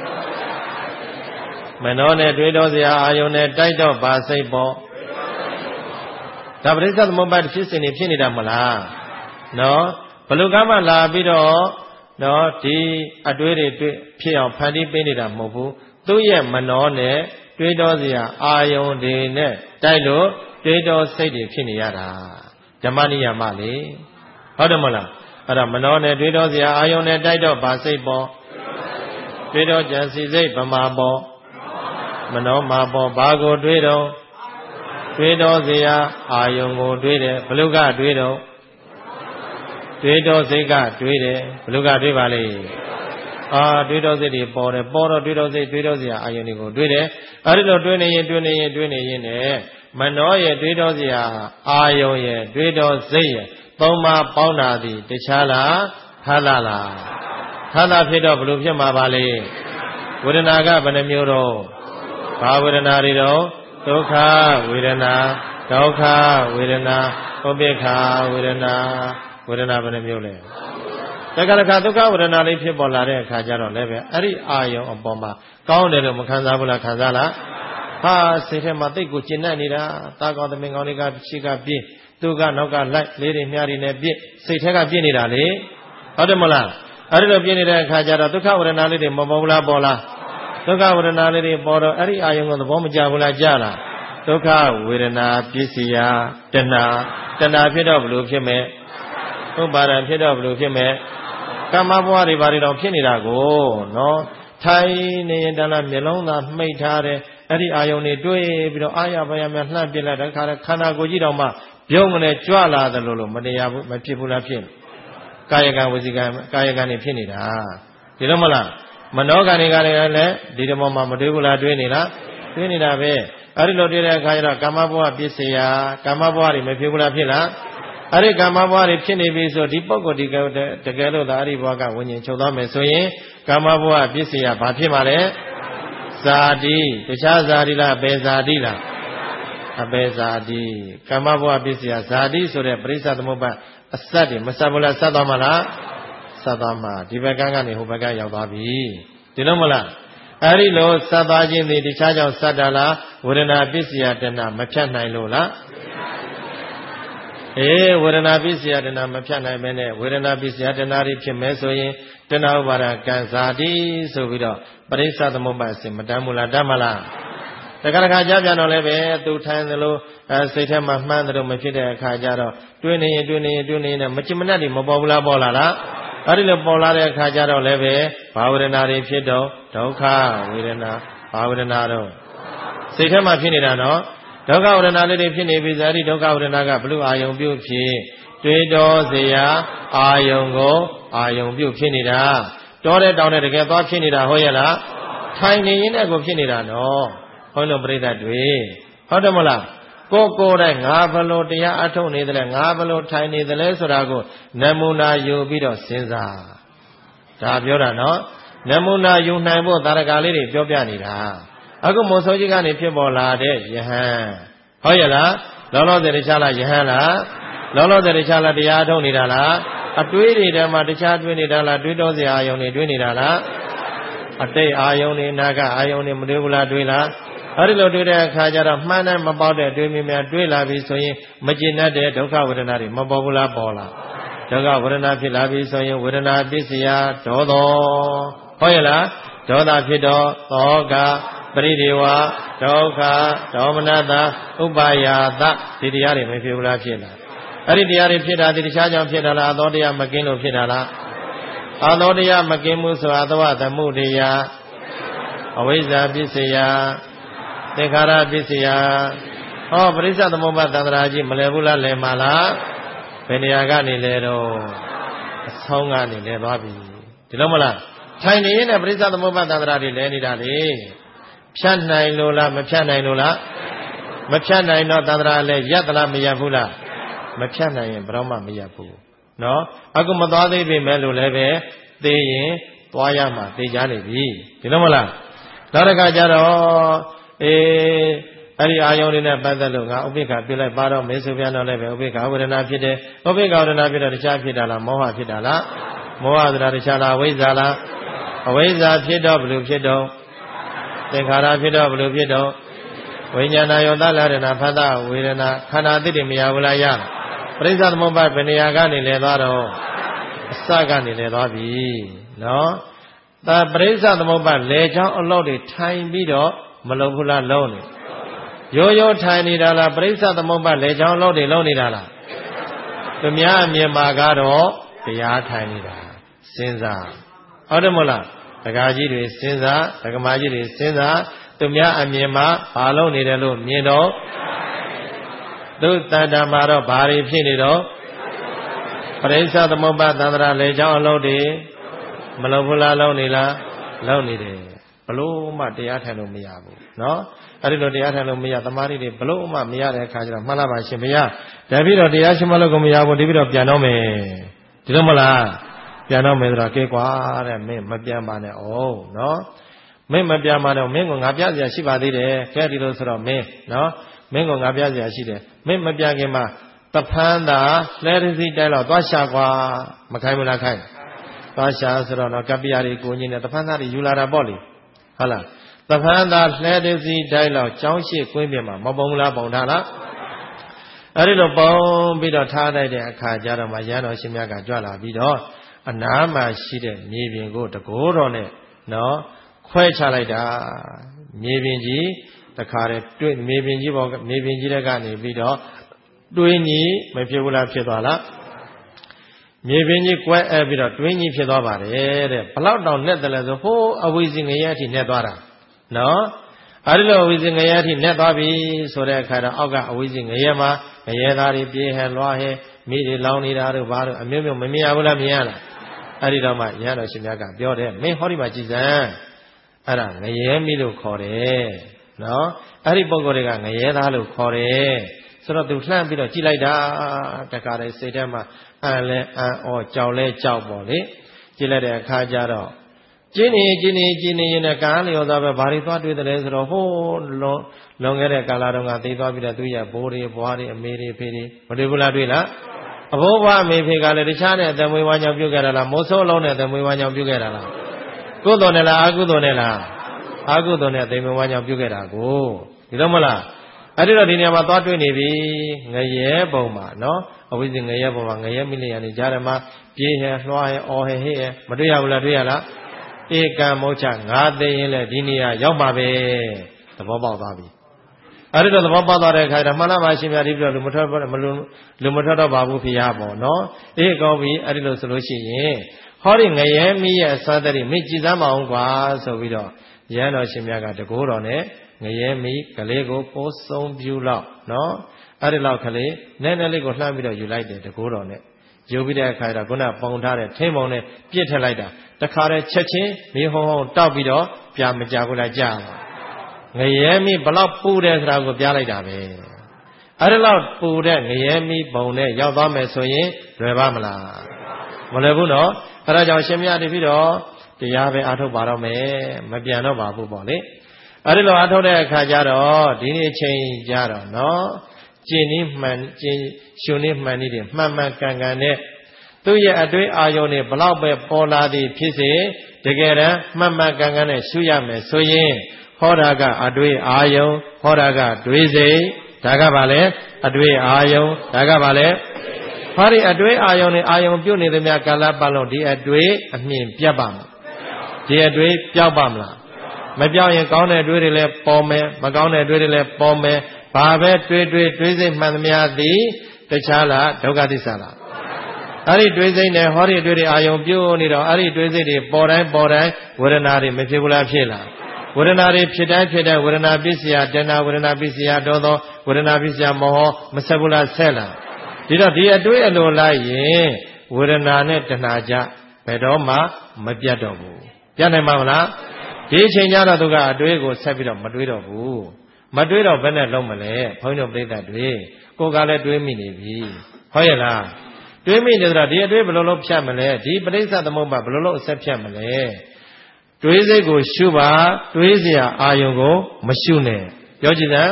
မနှောနဲ့တွေးတော်စရာအာယုံနဲ့တိုက်တော့ဘာစိတ်ပေါ်ဒါပရိစ္ဆေသမုပ္ပါဒ်ဖြစ်စဉ်နေဖြစ်နေတာမလားနော်ဘလူကမှလာပြီးတော့နော်ဒီအတွေးတွေတွေ့ဖြစ်အောင်ဖန်တီးပေးနေတာမဟုတ်ဘူးသူ့ရဲ့မနှောနဲ့တွေးတော်စရာအာယုံတွေနဲ့တိုက်လို့တွေးတော်စိတ်တွေဖြစ်နေရတာဓမ္မနိယမလေဟုတ်တယ်မလားအဲ့ဒါမနှောနဲ့တွေးတော်စရာအာယုံနဲ့တိုက်တော့ဗာစိတ်ပေါ်တွေးတော်ကြံစီစိတ်ဗမာပေါ်မနှောမှာပေါ်ဘာကိုတွေးတော့တွေးတော်စရာအာယုံကိုတွေးတယ်ဘလူကတွေးတော့တွေးတော်စိတ်ကတွေးတယ်ဘလူကတွေးပါလေအာတွေးတော်စိတ်တွေပေါ်တယ်ပေါ်တော့တွေးတော်စိတ်တွေးတော်စရာအာယုံတွေကိုတွေးတယ်အဲဒီလိုတွေးနေရင်တွေးနေရင်တွေးနေရင်နဲ့မနှောရဲ့တွေးတော်စရာအာယုံရဲ့တွေးတော်စိတ်ရဲ့သုံးပါးပေါင်းတာသည်တခြားလားထာလာလားထာလာဖြစ်တော့ဘလို့ဖြစ်မှာပါလေဝေဒနာကဘယ်နှမျိုးတော့ဘာဝေဒနာတွေတော့ဒုက္ခဝေဒနာဒုက္ခဝေဒနာဥပေက္ခဝေဒနာဝေဒနာဘယ်နှမျိုးလဲတက္ကလခဒုက္ခဝေဒနာလေးဖြစ်ပေါ်လာတဲ့အခါကျတော့လည်းပဲအဲ့ဒီအာယုံအပေါ်မှာကောင်းတယ်လို့မခံစားဘူးလားခံစားလားဟာစိတ်ထဲမှာတိတ်ကိုကျဉ်းနေတာတာကောင်းသမင်ကောင်းတွေကရှိကပြင်းသူကနောက်ကလိုက်လေးတွေမြားတွေနဲ့ပြည့်စိတ်ထဲကပြည့်နေတာလေဟုတ်တယ်မလားအဲ့ဒီလိုပြည့်နေတဲ့အခါကျတော့ဒုက္ခဝေဒနာလေးတွေမပေါ်ဘူးလားပေါ်လားဒုက္ခဝေဒနာလေးတွေပေါ်တော့အဲ့ဒီအာယုံကိုသဘောမကျဘူးလားကြားလားဒုက္ခဝေဒနာပစ္စည်းယာတဏှာတဏှာဖြစ်တော့ဘလို့ဖြစ်မဲ့ဥပါဒံဖြစ်တော့ဘလို့ဖြစ်မဲ့ကမ္မဘဝတွေဘာတွေတော့ဖြစ်နေတာကိုနော်ထိုင်နေရင်တလားမျက်လုံးသာမှိတ်ထားတယ်အဲ့ဒီအာယုန်တွေတွေးပြီးတော့အာရပါရမြလှမ်းပြလိုက်တဲ့ခါခန္ဓာကိုယ်ကြီးတော်မှပြုံးကနေကြွလာတယ်လို့လို့မတရားဘူးမဖြစ်ဘူးလားဖြစ်ကာယကံဝစီကံကာယကံနေဖြစ်နေတာဒီလိုမလားမနောကံတွေကလည်းဒီဓမ္မမှာမတွေးဘူးလားတွေးနေလားတွေးနေတာပဲအဲ့ဒီလိုတွေးတဲ့အခါကျတော့ကာမဘဝပစ္စယကာမဘဝတွေမဖြစ်ဘူးလားဖြစ်လားအဲ့ဒီကာမဘဝတွေဖြစ်နေပြီဆိုဒီပုဂ္ဂိုလ်ဒီကတကယ်လို့သာအဲ့ဒီဘဝကဝิญဉ်ချုပ်သွားမယ်ဆိုရင်ကာမဘဝပစ္စယဘာဖြစ်မှာလဲဇာတိတခြားဇာတိလားဘယ်ဇာတိလားအဘယ်ဇာတိကာမဘဝပစ္စယဇာတိဆိုတဲ့ပရိစ္ဆသမုပ္ပါအစတ်တွေမစပ်ဘူးလားစပ်သွားမှာလားစပ်သွားမှာဒီဘက်ကကနေဟိုဘက်ကရောက်သွားပြီဒီလိုမလားအဲ့ဒီလိုစပ်သွားခြင်းဒီတခြားကြောင့်စပ်တာလားဝေဒနာပစ္စယတဏမဖြတ်နိုင်လို့လားအေးဝေဒနာပစ္စယတဏမဖြတ်နိုင်မဲနဲ့ဝေဒနာပစ္စယတဏတွေဖြစ်မဲဆိုရင်တဏှဥပါဒကံဇာတိဆိုပြီးတော့ပရိစ္ဆသမုပ္ပါအစဉ်မတမ်းဘူးလားတမ်းမလားတခါတခါကြားပြန်တော့လည်းပဲသူထိုင်သလိုစိတ်ထဲမှာမှန်းတယ်လို့မဖြစ်တဲ့အခါကျတော့တွေးနေရင်တွေးနေရင်တွေးနေရင်မချင်မနှက်တွေမပေါ်ဘူးလားပေါ်လာလားအဲ့ဒီလိုပေါ်လာတဲ့အခါကျတော့လည်းပဲဘာဝေဒနာတွေဖြစ်တော့ဒုက္ခဝေဒနာဘာဝေဒနာတော့စိတ်ထဲမှာဖြစ်နေတာနော်ဒုက္ခဝေဒနာလေးတွေဖြစ်နေပြီဆိုအဲဒီဒုက္ခဝေဒနာကဘလို့အာယုံပြုတ်ဖြစ်တွေးတော်เสียအာယုံကိုအာယုံပြုတ်ဖြစ်နေတာတောတဲ့တောင်းတဲ့တကယ်သွားဖြစ်နေတာဟုတ်ရဲ့လားထိုင်နေရင်လည်းကိုဖြစ်နေတာနော်ဟောလို့ပြိဿတွေဟုတ်တယ်မလားကိုကိုယ်တိုင်ငါဘလို့တရားအထုတ်နေတယ်ငါဘလို့ထိုင်နေတယ်ဆိုတာကိုနမူနာယူပြီးတော့စဉ်းစားဒါပြောတာနော်နမူနာယူနိုင်ဖို့သာရကလေးတွေပြောပြနေတာအခုမောဆိုကြီးကနေဖြစ်ပေါ်လာတဲ့ယဟန်ဟုတ်ရဲ့လားလောလောဆယ်တခြားလားယဟန်လားလောလောဆယ်တခြားလားတရားထုတ်နေတာလားအတွေးတွေထဲမှာတခြားတွေးနေတာလားတွေးတော်စရာအာယုံတွေတွေးနေတာလားအတိတ်အာယုံတွေနာကအာယုံတွေမတွေးဘူးလားတွေးလားအဲ့ဒီလိုတွေးတဲ့အခါကျတော့မှန်းနဲ့မပေါက်တဲ့တွေးမြင်များတွေးလာပြီဆိုရင်မကျင်တတ်တဲ့ဒုက္ခဝေဒနာတွေမပေါ်ဘူးလားပေါ်လားဒုက္ခဝေဒနာဖြစ်လာပြီဆိုရင်ဝေဒနာပစ္စယဒေါသောဟုတ်ရဲ့လားဒေါသဖြစ်တော့သောကပရိဒေဝဒုက္ခဒေါမနတဥပါယသဒီတရားတွေမဖြစ်ဘူးလားဖြစ်လားအဲ့ဒီတရားတွေဖြစ်တာဒီတခြားကြောင့်ဖြစ်တာလားအသောတရားမကင်းလို့ဖြစ်တာလားအသောတရားမကင်းမှုဆိုအသဝသမှုတရားအဝိဇ္ဇာပစ္စယသင်္ခါရပစ္စယဟောပရိစ္ဆသမုပ္ပါသန္တရာကြီးမလဲဘူးလားလဲမှာလားဘယ်နေရာကနေလဲတော့အဆုံးကနေလဲသွားပြီဒီလိုမလားထိုင်နေရင်လည်းပရိစ္ဆသမုပ္ပါသန္တရာတွေလဲနေတာလေဖြတ်နိုင်လို့လားမဖြတ်နိုင်လို့လားမဖြတ်နိုင်တော့သန္တရာလည်းရပ်သလားမရပ်ဘူးလားမဖြတ်နိုင်ရင်ဘယ်တော့မှမရပ်ဘူးနော်အခုမသွားသေးပြီမဲ့လို့လည်းပဲသိရင်သွားရမှာသိကြနေပြီဒီလိုမလားနောက်တစ်ခါကျတော့အေးအဲ့ဒီအာယုံတွေနဲ့ပတ်သက်လို့ငါဥပိ္ပခာပြလိုက်ပါတော့မေစုပြန်တော့လည်းပဲဥပိ္ပခာဝေဒနာဖြစ်တယ်ဥပိ္ပခာဝေဒနာဖြစ်တော့တခြားဖြစ်တာလားမောဟဖြစ်တာလားမောဟဆိုတာတခြားလားအဝိဇ္ဇာလားအဝိဇ္ဇာဖြစ်တော့ဘယ်လိုဖြစ်တော့သင်္ခါရဖြစ်တော့ဘယ်လိုဖြစ်တော့ဝိညာဏယောသလရဏဖသဝေဒနာခန္ဓာအသိတွေမရဘူးလားရပရိစ္ဆသမုပ္ပါဘယ်နေရာကနေလဲသွားတော့အစကနေလဲသွားပြီနော်ဒါပရိစ္ဆသမုပ္ပါလေချောင်းအလောက်တွေထိုင်ပြီးတော့မလုံဘူးလားလုံးနေရိုးရိုးထိုင်နေတာလားပရိစ္ဆသမုပ္ပါလေချောင်းအလောက်တွေလုံးနေတာလားသူများအမြင်မှာကတော့တရားထိုင်နေတာစဉ်းစားဟုတ်တယ်မဟုတ်လားဒကာကြီးတွေစဉ်းစားဒကမာကြီးတွေစဉ်းစားသူများအမြင်မှာဘာလုံးနေတယ်လို့မြင်တော့သူတဏ္ဍာမှာတော့ဘာတွေဖြစ်နေတော့ပရိစ္ဆသမုပ္ပါသန္တရာလေချောင်းအလုံးတွေမလုံဘူးလားလုံးနေလားလုံးနေတယ်ဘလို့မှတရားထိုင်လို့မရဘူးနော်အဲ့ဒီလိုတရားထိုင်လို့မရသမာဓိတွေဘလို့မှမရတဲ့အခါကျတော့မှန်လားပါရှင်ဘုရားဒါပြီးတော့တရားရှိမှလို့ကိုမရဘူးဒီပြီးတော့ပြန်တော့မယ်ဒီလိုမလားပြန်တော့မယ်ဆိုတော့ကဲကွာတဲ့မင်းမပြန်ပါနဲ့အောင်နော်မင်းမပြန်ပါနဲ့မင်းကငါပြစရာရှိပါသေးတယ်ကဲဒီလိုဆိုတော့မင်းနော်မင်းကငါပြစရာရှိတယ်မင်းမပြန်ခင်မှာတဖန်းသာလဲရစီတိုင်းတော့သွားရှာကွာမခိုင်းဘူးလားခိုင်းသွားရှာဆိုတော့နော်ကပ္ပိယတွေကိုကြီးနဲ့တဖန်းသားတွေယူလာတာပေါ့လေဟုတ်လားတဖန်းသားလဲရစီတိုင်းတော့ကြောင်းရှိကွင်းပြင်မှာမပုံလားပုံထားလားအဲ့ဒီလိုပုံပြီးတော့ထားလိုက်တဲ့အခါကျတော့မှရဟန်းတော်ရှင်မြတ်ကကြွလာပြီးတော့အနားမှာရှိတဲ့မြေပြင်ကိုတကိုးတော်နဲ့နော်ခွဲချလိုက်တာမြေပြင်ကြီးတခါတည်းတွေ့မြေပြင်ကြီးပေါ်မြေပြင်ကြီးတဲ့ကနေပြီးတော့တွင်းကြီးမဖြစ်ဘူးလားဖြစ်သွားလားမြေပြင်ကြီးကွဲအပ်ပြီးတော့တွင်းကြီးဖြစ်သွားပါတယ်တဲ့ဘလောက်တောင်နဲ့တယ်လဲဆိုဟိုးအဝိဇ္ဇငရဲအထိနဲ့သွားတာနော်အဲဒီလိုအဝိဇ္ဇငရဲအထိနဲ့သွားပြီဆိုတဲ့အခါတော့အောက်ကအဝိဇ္ဇငရဲမှာငရဲသားတွေပြေးဟဲလွှားဟဲမိတွေလောင်းနေတာတို့ဘာတို့အမျိုးမျိုးမမြင်ရဘူးလားမြင်ရလားအဲ့ဒီတော့မှရဟန်းတော်ရှင်များကပြောတယ်မင်းဟောဒီမှာကြည်စမ်းအဲ့ဒါငရဲမိလို့ခေါ်တယ်နော်အဲ့ဒီပုံကိုယ်တွေကငရဲသားလို့ခေါ်တယ်ဆိုတော့သူလှမ်းပြီးတော့ကြည်လိုက်တာတခါတည်းစိတ်ထဲမှာအံလဲအံ့ဩကြောက်လဲကြောက်ပေါ့လေကြည်လိုက်တဲ့အခါကျတော့ကျင်းနေကျင်းနေကျင်းနေရင်လည်းကာလျော်သားပဲဘာတွေသွားတွေ့တယ်လဲဆိုတော့ဟိုးလွန်လွန်ခဲ့တဲ့ကာလတုန်းကသိသွားပြီးတော့သူရဲ့ဘိုးတွေဘွားတွေအမေတွေဖေတွေမတွေ့ဘူးလားတွေ့လားအဘိုးဘွားအမေဖေကလည်းတခြားနဲ့အသက်မွေးဝမ်းကြောင့်ပြုခဲ့တာလားမိုးဆိုးလုံးနဲ့အသက်မွေးဝမ်းကြောင့်ပြုခဲ့တာလားကုသိုလ်နဲ့လားအကုသိုလ်နဲ့လားအကုသိုလ်နဲ့အသက်မွေးဝမ်းကြောင့်ပြုခဲ့တာကိုဒီတော့မလားအဲ့ဒီတော့ဒီနေရာမှာသွားတွေ့နေပြီငရဲပုံမှာနော်အဝိဇ္ဇငရဲပုံမှာငရဲမိလျာနေကြားတယ်မှာပြေးဟဲလွှားဟဲအော်ဟဲဟဲမတွေ့ရဘူးလားတွေ့ရလားဧကံမောချငါသိရင်လည်းဒီနေရာရောက်ပါပဲသဘောပေါက်သွားပြီအဲ့ဒီတော့သဘောပေါက်သွားတဲ့အခါကျမှန်လားပါရှင်များဒီပြတော့လူမထွက်မလူလူမထွက်တော့ပါဘူးဖေရပေါ့နော်အေးကောင်းပြီအဲ့ဒီလိုဆိုလို့ရှိရင်ဟောဒီငရဲမိရဲ့အစားတည်းမိကြည်စမ်းမအောင်ကွာဆိုပြီးတော့ရဟန်းတော်ရှင်များကတကိုးတော်နဲ့ငရဲမိကလေးကိုပိုးဆုံးပြူလောက်နော်အဲ့ဒီလောက်ကလေးနည်းနည်းလေးကိုလှမ်းပြီးတော့ယူလိုက်တယ်တကိုးတော်နဲ့ယူပြီးတဲ့အခါကျတော့ခုနပုံထားတဲ့ထိမ့်ပုံနဲ့ပြစ်ထက်လိုက်တာတခါတည်းချက်ချင်းမိဟုံဟုံတောက်ပြီးတော့ပြမကြဘူးလားကြာငရဲမိဘလောက်ပူတယ်ဆိုတာကိုပြလိုက်တာပဲအဲ့ဒီလောက်ပူတဲ့ငရဲမိပုံနဲ့ရောက်သွားမယ်ဆိုရင်လွယ်ပါမလားမလွယ်ဘူးနော်အဲ့ဒါကြောင့်ရှင်မြတ်တပည့်တော်တရားပဲအားထုတ်ပါတော့မယ်မပြန်တော့ပါဘူးပေါ့လေအဲ့ဒီလိုအားထုတ်တဲ့အခါကျတော့ဒီနေ့ချိန်ကြတော့နော်ကျင်ဤမှန်ကျင်ရှင်ဤမှန်ဤတွေမှန်မှန်ကန်ကန်နဲ့သူ့ရဲ့အတွေ့အာယုန်တွေဘလောက်ပဲပေါ်လာသည်ဖြစ်စေတကယ်တမ်းမှန်မှန်ကန်ကန်နဲ့ရှုရမယ်ဆိုရင်ဟောတာကအတွေ့အာယုန်ဟောတာကတွေးစိတ်ဒါကဘာလဲအတွေ့အာယုန်ဒါကဘာလဲဟောဒီအတွေ့အာယုန်နဲ့အာယုန်ပြုတ်နေသမျှကာလပတ်လုံးဒီအတွေ့အမြင်ပြတ်ပါမလားဒီအတွေ့ပြောက်ပါမလားမပြောင်းရင်ကောင်းတဲ့အတွေ့တွေလည်းပေါ်မယ်မကောင်းတဲ့အတွေ့တွေလည်းပေါ်မယ်ဘာပဲတွေးတွေးတွေးစိတ်မှန်သမျှသည်တခြားလားဒုက္ခသစ္စာလားအဲ့ဒီတွေးစိတ်နဲ့ဟောဒီတွေးတွေအာယုံပြုတ်နေတော့အဲ့ဒီတွေးစိတ်တွေပေါ်တိုင်းပေါ်တိုင်းဝေဒနာတွေမဖြစ်ဘူးလားဖြစ်လားဝေဒနာတွေဖြစ်တိုင်းဖြစ်တိုင်းဝေဒနာပစ္စယတဏှာဝေဒနာပစ္စယဒေါသောဝေဒနာပစ္စယမောဟမဆက်ဘူးလားဆက်လားဒီတော့ဒီအတွေ့အလိုလိုက်ရင်ဝေဒနာနဲ့တဏှာကြဘယ်တော့မှမပြတ်တော့ဘူးပြတ်နိုင်မှာမလားဒီအချိန်ကျတော့သူကအတွေ့ကိုဆက်ပြီးတော့မတွေးတော့ဘူးမတွေးတော့ဘယ်နဲ့လုံးမလဲဘုန်းကြီးတို့ပြိဿတွေကိုယ်ကလည်းတွေးမိနေပြီဟုတ်ရဲ့လားတွေးမိနေတော့ဒီအတွေးဘယ်လိုလုပ်ဖြတ်မလဲဒီပဋိစ္စသမုပ္ပါဘယ်လိုလုပ်အဆက်ဖြတ်မလဲတွေးစိတ်ကိုရှုပါတွေးเสียအာယုံကိုမရှုနဲ့ပြောကြည့်စမ်း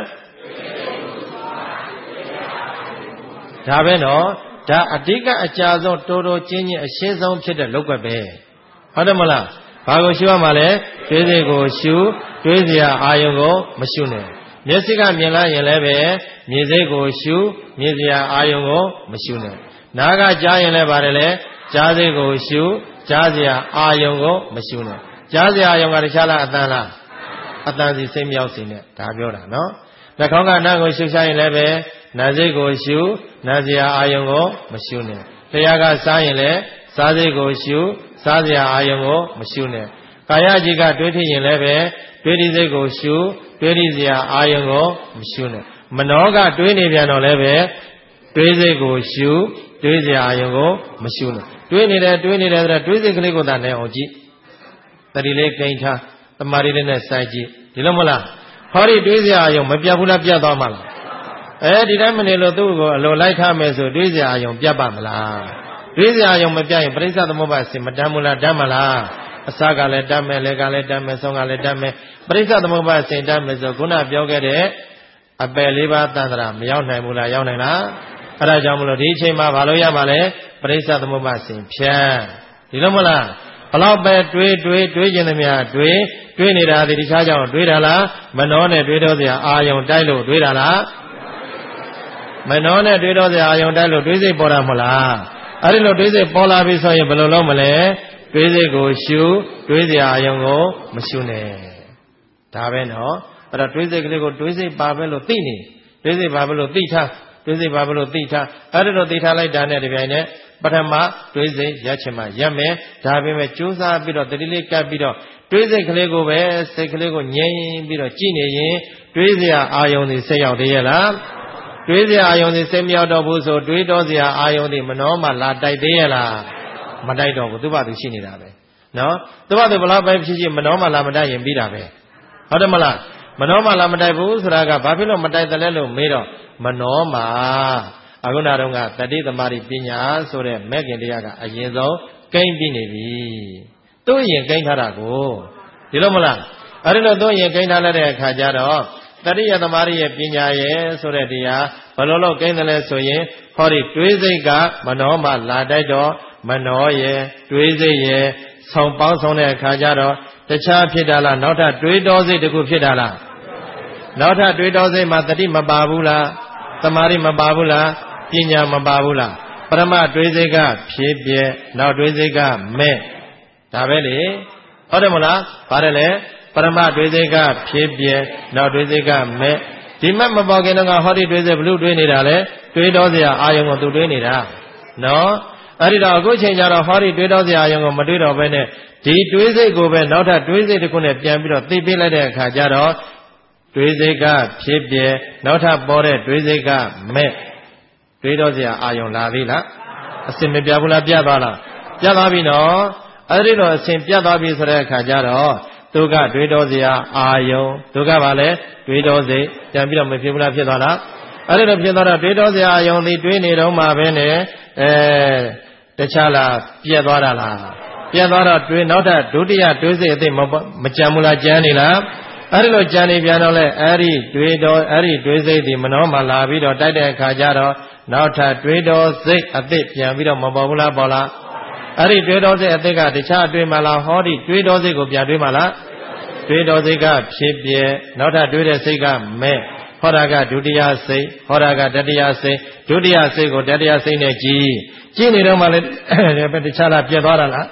ဒါပဲနော်ဒါအဓိကအကြာဆုံးတိုးတိုးချင်းချင်းအရှင်းဆုံးဖြစ်တဲ့လောက်ွက်ပဲဟုတ်တယ်မလားဘာကိုရှုရမှာလဲတွေးစိတ်ကိုရှုတွေးเสียအာယုံကိုမရှုနဲ့မျက်စိကမြင်လာရင်လည်းပဲမြင်စိတ်ကိုရှုမြင်เสียအာယုံကိုမရှုနဲ့နားကကြားရင်လည်းပါတယ်လေကြားစိတ်ကိုရှုကြားเสียအာယုံကိုမရှုနဲ့ကြားเสียအာယုံကတခြားလားအတန်လားအတန်စီစိတ်မြောက်စီနဲ့ဒါပြောတာနော်နှာခေါင်းကနားကိုရှုရှားရင်လည်းပဲနားစိတ်ကိုရှုနားเสียအာယုံကိုမရှုနဲ့တရားကစားရင်လည်းစားစိတ်ကိုရှုစားเสียအာယုံကိုမရှုနဲ့ကာယကြီးကတွေးထရင်လည်းပဲတွေးတိစိတ်ကိုရှုတွေးတိเสียအာယုံကိုမရှုနဲ့မနောကတွေးနေပြန်တော့လည်းပဲတွေးစိတ်ကိုရှုတွေးเสียအာယုံကိုမရှုနဲ့တွေးနေတယ်တွေးနေတယ်ဆိုတော့တွေးစိတ်ကလေးကိုသာနိုင်အောင်ကြည့်တတိလေးကိန်းထားတမာရီလေးနဲ့စိုက်ကြည့်ဒီလိုမလားဟောဒီတွေးเสียအာယုံမပြတ်ဘူးလားပြတ်သွားမှာလားအဲဒီတိုင်းမနေလို့သူ့ကိုအလိုလိုက်ထားမယ်ဆိုတွေးเสียအာယုံပြတ်ပါမလားတွေးเสียအာယုံမပြတ်ရင်ပရိစ္ဆသမုပ္ပါစင်မတမ်းဘူးလားတမ်းမလားအစကလည်းတတ်မယ်လေကလည်းတတ်မယ်ဆုံးကလည်းတတ်မယ်ပရိစ္ဆသမုပ္ပါစင်တတ်မယ်ဆိုခုနပြောခဲ့တဲ့အပယ်လေးပါးတန်ត្រာမရောက်နိုင်ဘူးလားရောက်နိုင်လားအဲ့ဒါကြောင့်မလို့ဒီအချိန်မှာဘာလို့ရမှာလဲပရိစ္ဆသမုပ္ပါစင်ဖြတ်ဒီလိုမလားဘလောက်ပဲတွေးတွေးတွေးခြင်းသမျှတွေးတွေးနေတာဒီတခြားကြောင့်တွေးတာလားမနှောနဲ့တွေးတော့စရာအာယုံတိုက်လို့တွေးတာလားမနှောနဲ့တွေးတော့စရာအာယုံတိုက်လို့တွေးစိတ်ပေါ်တာမဟုတ်လားအဲ့ဒီလိုတွေးစိတ်ပေါ်လာပြီဆိုရင်ဘယ်လိုလုပ်မလဲတွေးစိတ်ကိုရှုတွေးစရာအာယုံကိုမရှုနဲ့ဒါပဲနော်အဲ့တော့တွေးစိတ်ကလေးကိုတွေးစိတ်ပါပဲလို့သိနေတွေးစိတ်ပါပဲလို့သိထားတွေးစိတ်ပါပဲလို့သိထားအဲ့ဒီလိုသိထားလိုက်တာနဲ့ဒီပြိုင်နဲ့ပထမတွေးစိတ်ရက်ချင်မှရက်မယ်ဒါပေမဲ့ကြိုးစားပြီးတော့တတိလေးကပ်ပြီးတော့တွေးစိတ်ကလေးကိုပဲစိတ်ကလေးကိုငြိမ်ပြီးတော့ကြည်နေရင်တွေးစရာအာယုံတွေစိတ်ရောက်သေးရဲ့လားတွေးစရာအာယုံတွေစိတ်မရောက်တော့ဘူးဆိုတွေးတော့စရာအာယုံတွေမနှောမှလာတိုက်သေးရဲ့လားမတိုက်တော့ဘူးသူ့ဘာသူရှိနေတာပဲနော်သူ့ဘာသူဘလောက်ပဲဖြစ်ဖြစ်မနှောမှလာမတိုက်ရင်ပြီးတာပဲဟုတ်တယ်မလားမနှောမှလာမတိုက်ဘူးဆိုတာကဘာဖြစ်လို့မတိုက်တယ်လဲလို့မေးတော့မနှောမှအခုနတော့ကတတိသမารိပညာဆိုတဲ့မဲ့ခင်တရားကအရင်ဆုံးကိန်းပြီးနေပြီသူ့ရင်ကိန်းထားတာကိုဒီလိုမလားအဲ့ဒီလိုသူ့ရင်ကိန်းထားလိုက်တဲ့အခါကျတော့တတိယသမารိရဲ့ပညာရဲ့ဆိုတဲ့တရားဘယ်လိုလုပ်ကိန်းတယ်လဲဆိုရင်ဟောဒီတွေးစိတ်ကမနှောမှလာတိုက်တော့မနှောရဲ့တွေးစိတ်ရဲ့ဆောင်ပေါင်းဆောင်တဲ့အခါကျတော့တခြားဖြစ်တာလားနောက်ထပ်တွေးတောစိတ်တစ်ခုဖြစ်တာလားနောက်ထပ်တွေးတောစိတ်မှာတတိမပါဘူးလားသမารိမပါဘူးလားပညာမပါဘူးလားပရမတွေးစိတ်ကဖြစ်ပြဲနောက်တွေးစိတ်ကမဲ့ဒါပဲလေဟုတ်တယ်မလားပါတယ်လေပရမတွေးစိတ်ကဖြစ်ပြဲနောက်တွေးစိတ်ကမဲ့ဒီမဲ့မပေါ်ခင်တော့ဟောဒီတွေးစိတ်ဘလို့တွေးနေတာလဲတွေးတော်စရာအာယုံကိုသူတွေးနေတာနော်အဲ့ဒီတော့အခုချိန်ကျတော့ဟောဒီတွေးတော်စရာအာယုံကိုမတွေးတော့ဘဲနဲ့ဒီတွေးစိတ်ကိုပဲနောက်ထပ်တွေးစိတ်တစ်ခုနဲ့ပြန်ပြီးတော့သိပေးလိုက်တဲ့အခါကျတော့တွေးစိတ်ကဖြစ်ပြဲနောက်ထပ်ပေါ်တဲ့တွေးစိတ်ကမဲ့တွေးတော်စရာအာယုံလာသေးလားအစင်မပြဘူးလားပြတ်သွားလားပြတ်သွားပြီနော်အဲ့ဒီတော့အစင်ပြတ်သွားပြီဆိုတဲ့အခါကျတော့သူကတွေးတော်စရာအာယုံသူကဘာလဲတွေးတော်စိတ်ပြန်ပြီးတော့မဖြစ်ဘူးလားဖြစ်သွားလားအဲ့ဒီတော့ဖြစ်သွားတော့တွေးတော်စရာအာယုံဒီတွေးနေတော့မှပဲနဲ့အဲတခြားလားပြတ်သွားတာလားပြတ်သွားတော့တွေးနောက်ထပ်ဒုတိယတွေးစိတ်အသိမကြံဘူးလားကြံနေလားအဲ့ဒီလိုကြံနေပြန်တော့လဲအဲ့ဒီတွေးတော်အဲ့ဒီတွေးစိတ်ဒီမနှောမှလာပြီးတော့တိုက်တဲ့အခါကျတော့နောက်ထပ်တွေးတော်စိတ်အသိပြန်ပြီးတော့မပေါ်ဘူးလားပေါ်လားအဲ့ဒီတွေးတော်စိတ်အသိကတခြားတွေးမှလားဟောဒီတွေးတော်စိတ်ကိုပြန်တွေးမှလားတွေးတော်စိတ်ကဖြစ်ပြဲနောက်ထပ်တွေးတဲ့စိတ်ကမဲ့ဟောတာကဒုတိယစိတ်ဟောတာကတတိယစိတ်ဒုတိယစိတ်ကိုတတိယစိတ်နဲ့ကြည်ကြည်နေတော့မှလည်းတခြားလားပြတ်သွားတာလား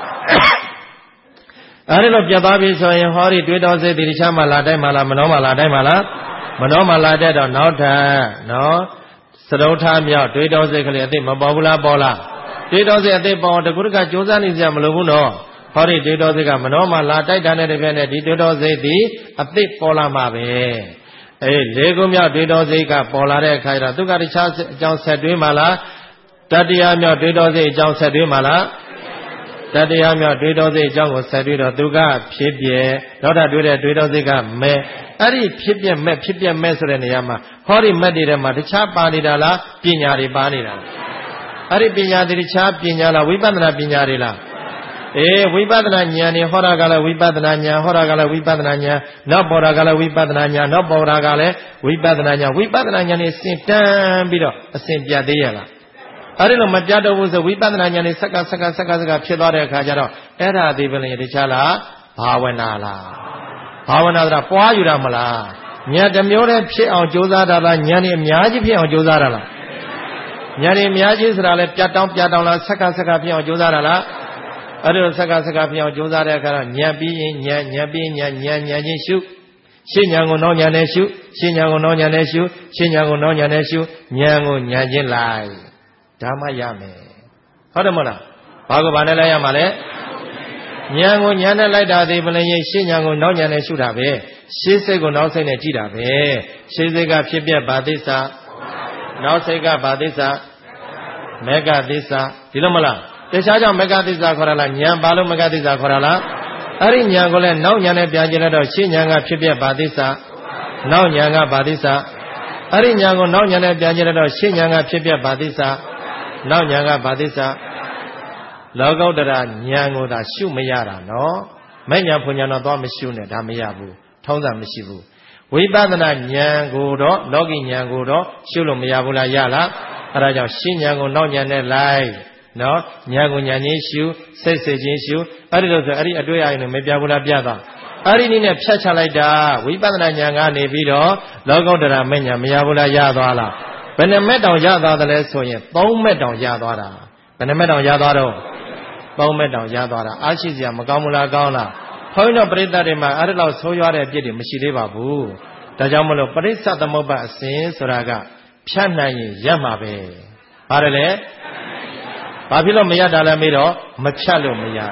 အဲ့ဒီလိုပြတ်သွားပြီဆိုရင်ဟောဒီတွေးတော်စိတ်ဒီတခြားမှလာတိုက်မှလားမနှောမှလာတိုက်မှလားမနှောမှလာတိုက်တော့နောက်ထပ်နော်စရုပ်ထားမြောက်တွေးတော်စိတ်ကလေးအသိမပေါ်ဘူးလားပေါ်လားတွေးတော်စိတ်အသိပေါ်တကူတကကြိုးစားနေကြမလို့ဘူးနော်ဟောဒီတွေးတော်စိတ်ကမနှောမှလာတိုက်တာနဲ့တပြည့်နဲ့ဒီတွေးတော်စိတ်ဒီအသိပေါ်လာမှာပဲအေးလေးခုမြောက်တွေးတော်စိတ်ကပေါ်လာတဲ့အခါကျတော့သူကတခြားအကြောင်းဆက်တွေးမှလားတတိယမြောက်တွေးတော်စိတ်အကြောင်းဆက်တွေးမှလားတတိယမြောက်တွေးတော်စိတ်အကြောင်းကိုဆက်တွေးတော့သူကဖြစ်ပြဲနောက်ထပ်တွေးတဲ့တွေးတော်စိတ်ကမဲ့အဲ့ဒီဖြစ်ပြဲမဲ့ဖြစ်ပြဲမဲ့ဆိုတဲ့နေရာမှာဟောဒီမဲ့တွေထဲမှာတခြားပါနေတာလားပညာတွေပါနေတာလားအဲ့ဒီပညာတွေတခြားပညာလားဝိပဿနာပညာတွေလားအေးဝိပဿနာဉာဏ်နေဟောတာကလည်းဝိပဿနာဉာဏ်ဟောတာကလည်းဝိပဿနာဉာဏ်နောက်ပေါ်တာကလည်းဝိပဿနာဉာဏ်နောက်ပေါ်တာကလည်းဝိပဿနာဉာဏ်ဝိပဿနာဉာဏ်နေစင်တန်းပြီးတော့အစဉ်ပြတ်သေးရလားအဲ့ဒီလိုမပြတ်တော့ဘူးဆိုဝိပဿနာဉာဏ်နေစက္ကစက္ကစက္ကစက္ကဖြစ်သွားတဲ့အခါကျတော့အဲ့ဒါဒီပဲလေတခြားလားဘာဝနာလားဘာဝနာဆိုတာပွားယူတာမလားဉာဏ်တစ်မျိုးတည်းဖြစ်အောင်ကြိုးစားတာလားဉာဏ်နေအများကြီးဖြစ်အောင်ကြိုးစားတာလားဉာဏ်နေအများကြီးဆိုတာလဲပြတ်တောင်းပြတ်တောင်းလားစက္ကစက္ကဖြစ်အောင်ကြိုးစားတာလားအဲ့ဒီလိုစက္ကစက္ကဖြစ်အောင်ကြိုးစားတဲ့အခါတော့ဉာဏ်ပြီးရင်ဉာဏ်ဉာဏ်ပြီးဉာဏ်ဉာဏ်ဉာဏ်ချင်းရှုရှင်းဉာဏ်ကိုနောက်ဉာဏ်နဲ့ရှုရှင်းဉာဏ်ကိုနောက်ဉာဏ်နဲ့ရှုရှင်းဉာဏ်ကိုနောက်ဉာဏ်နဲ့ရှုဉာဏ်ကိုဉာဏ်ချင်းလိုက်ဒါမှရမယ်ဟုတ်တယ်မလားဘာကိုဘာနဲ့လိုက်ရမှာလဲဉာဏ်ကိုဉာဏ်နဲ့လိုက်တာဒီပလင်ရင်ရှင်းဉာဏ်ကိုနောက်ဉာဏ်နဲ့ရှုတာပဲရှင်းစိတ်ကိုနောက်စိတ်နဲ့ကြည့်တာပဲရှင်းစိတ်ကဖြစ်ပြဘာသစ္စာနောက်စိတ်ကဘာသစ္စာမေဃသစ္စာဒီလိုမလားတခြားကြောင့်မေဃသစ္စာခေါ်ရလားဉာဏ်ဘာလို့မေဃသစ္စာခေါ်ရလားအဲ့ဒီဉာဏ်ကိုလည်းနောက်ဉာဏ်နဲ့ပြန်ကြည့်လိုက်တော့ရှင်းဉာဏ်ကဖြစ်ပြဘာသစ္စာနောက်ဉာဏ်ကဘာသစ္စာအဲ့ဒီဉာဏ်ကိုနောက်ဉာဏ်နဲ့ပြန်ကြည့်လိုက်တော့ရှင်းဉာဏ်ကဖြစ်ပြဘာသစ္စာနောက်ဉာဏ်ကဘာသစ္စာလောကုတ္တရာဉာဏ်ကိုသာရှုမရတာနော်မဲ့ဉာဏ်ဖွဉာဏ်တော့သွားမရှုနဲ့ဒါမရဘူးထုံးစံမရှိဘူးဝိပဿနာဉာဏ်ကိုတော့လောကီဉာဏ်ကိုတော့ရှုလို့မရဘူးလားရလားအဲဒါကြောင့်ရှင်းဉာဏ်ကိုနောက်ဉာဏ်နဲ့လိုက်နော်ဉာဏ်ကိုဉာဏ်ချင်းရှုစိတ်စိတ်ချင်းရှုအဲ့ဒီလိုဆိုအဲ့ဒီအတွေ့အကြုံနဲ့မပြဘူးလားပြသွားအဲ့ဒီနည်းနဲ့ဖြတ်ချလိုက်တာဝိပဿနာဉာဏ်ကနေပြီးတော့လောကုတ္တရာမဲ့ဉာဏ်မရဘူးလားရသွားလားဘယ်နှမဲ့တောင်ရသွားတယ်လဲဆိုရင်သုံးမဲ့တောင်ရသွားတာဘယ်နှမဲ့တောင်ရသွားတော့သုံးမဲ့တောင်ရသွားတာအားရှိစရာမကောင်းဘူးလားကောင်းလားဘုန်းကြီးတို့ပရိသတ်တွေမှာအဲ့ဒီလောက်ဆိုးရွားတဲ့အပြစ်တွေမရှိသေးပါဘူးဒါကြောင့်မလို့ပရိစ္ဆသမုပ္ပါအစဉ်ဆိုတာကဖြတ်နိုင်ရင်ရမှာပဲပါတယ်လေဘာဖြစ်လို့မရတာလဲမေးတော့မဖြတ်လို့မရ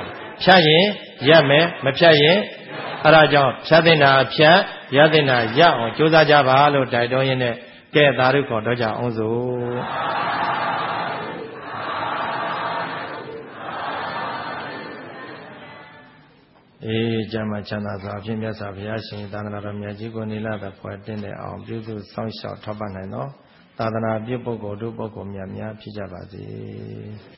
ဖြတ်ရင်ရက်မယ်မဖြတ်ရင်အဲဒါကြောင့်ဖြတ်တဲ့နာဖြတ်ရတဲ့နာရအောင်ကြိုးစားကြပါလို့တိုက်တွန်းရင်းနဲ့ကဲသာဓုခေါ်တော့ကြအောင်စို့အေးကျမ်းမှာချမ်းသာစွာအဖြစ်မြတ်စွာဘုရားရှင်သာသနာတော်မြတ်ကြီးကိုနေလာတဲ့ဖွယ်တင်တဲ့အောင်ပြုစုစောင့်ရှောက်ထောက်ပံ့နိုင်သောသာသနာပြုပုဂ္ဂိုလ်တို့ပုဂ္ဂိုလ်များများဖြစ်ကြပါစေ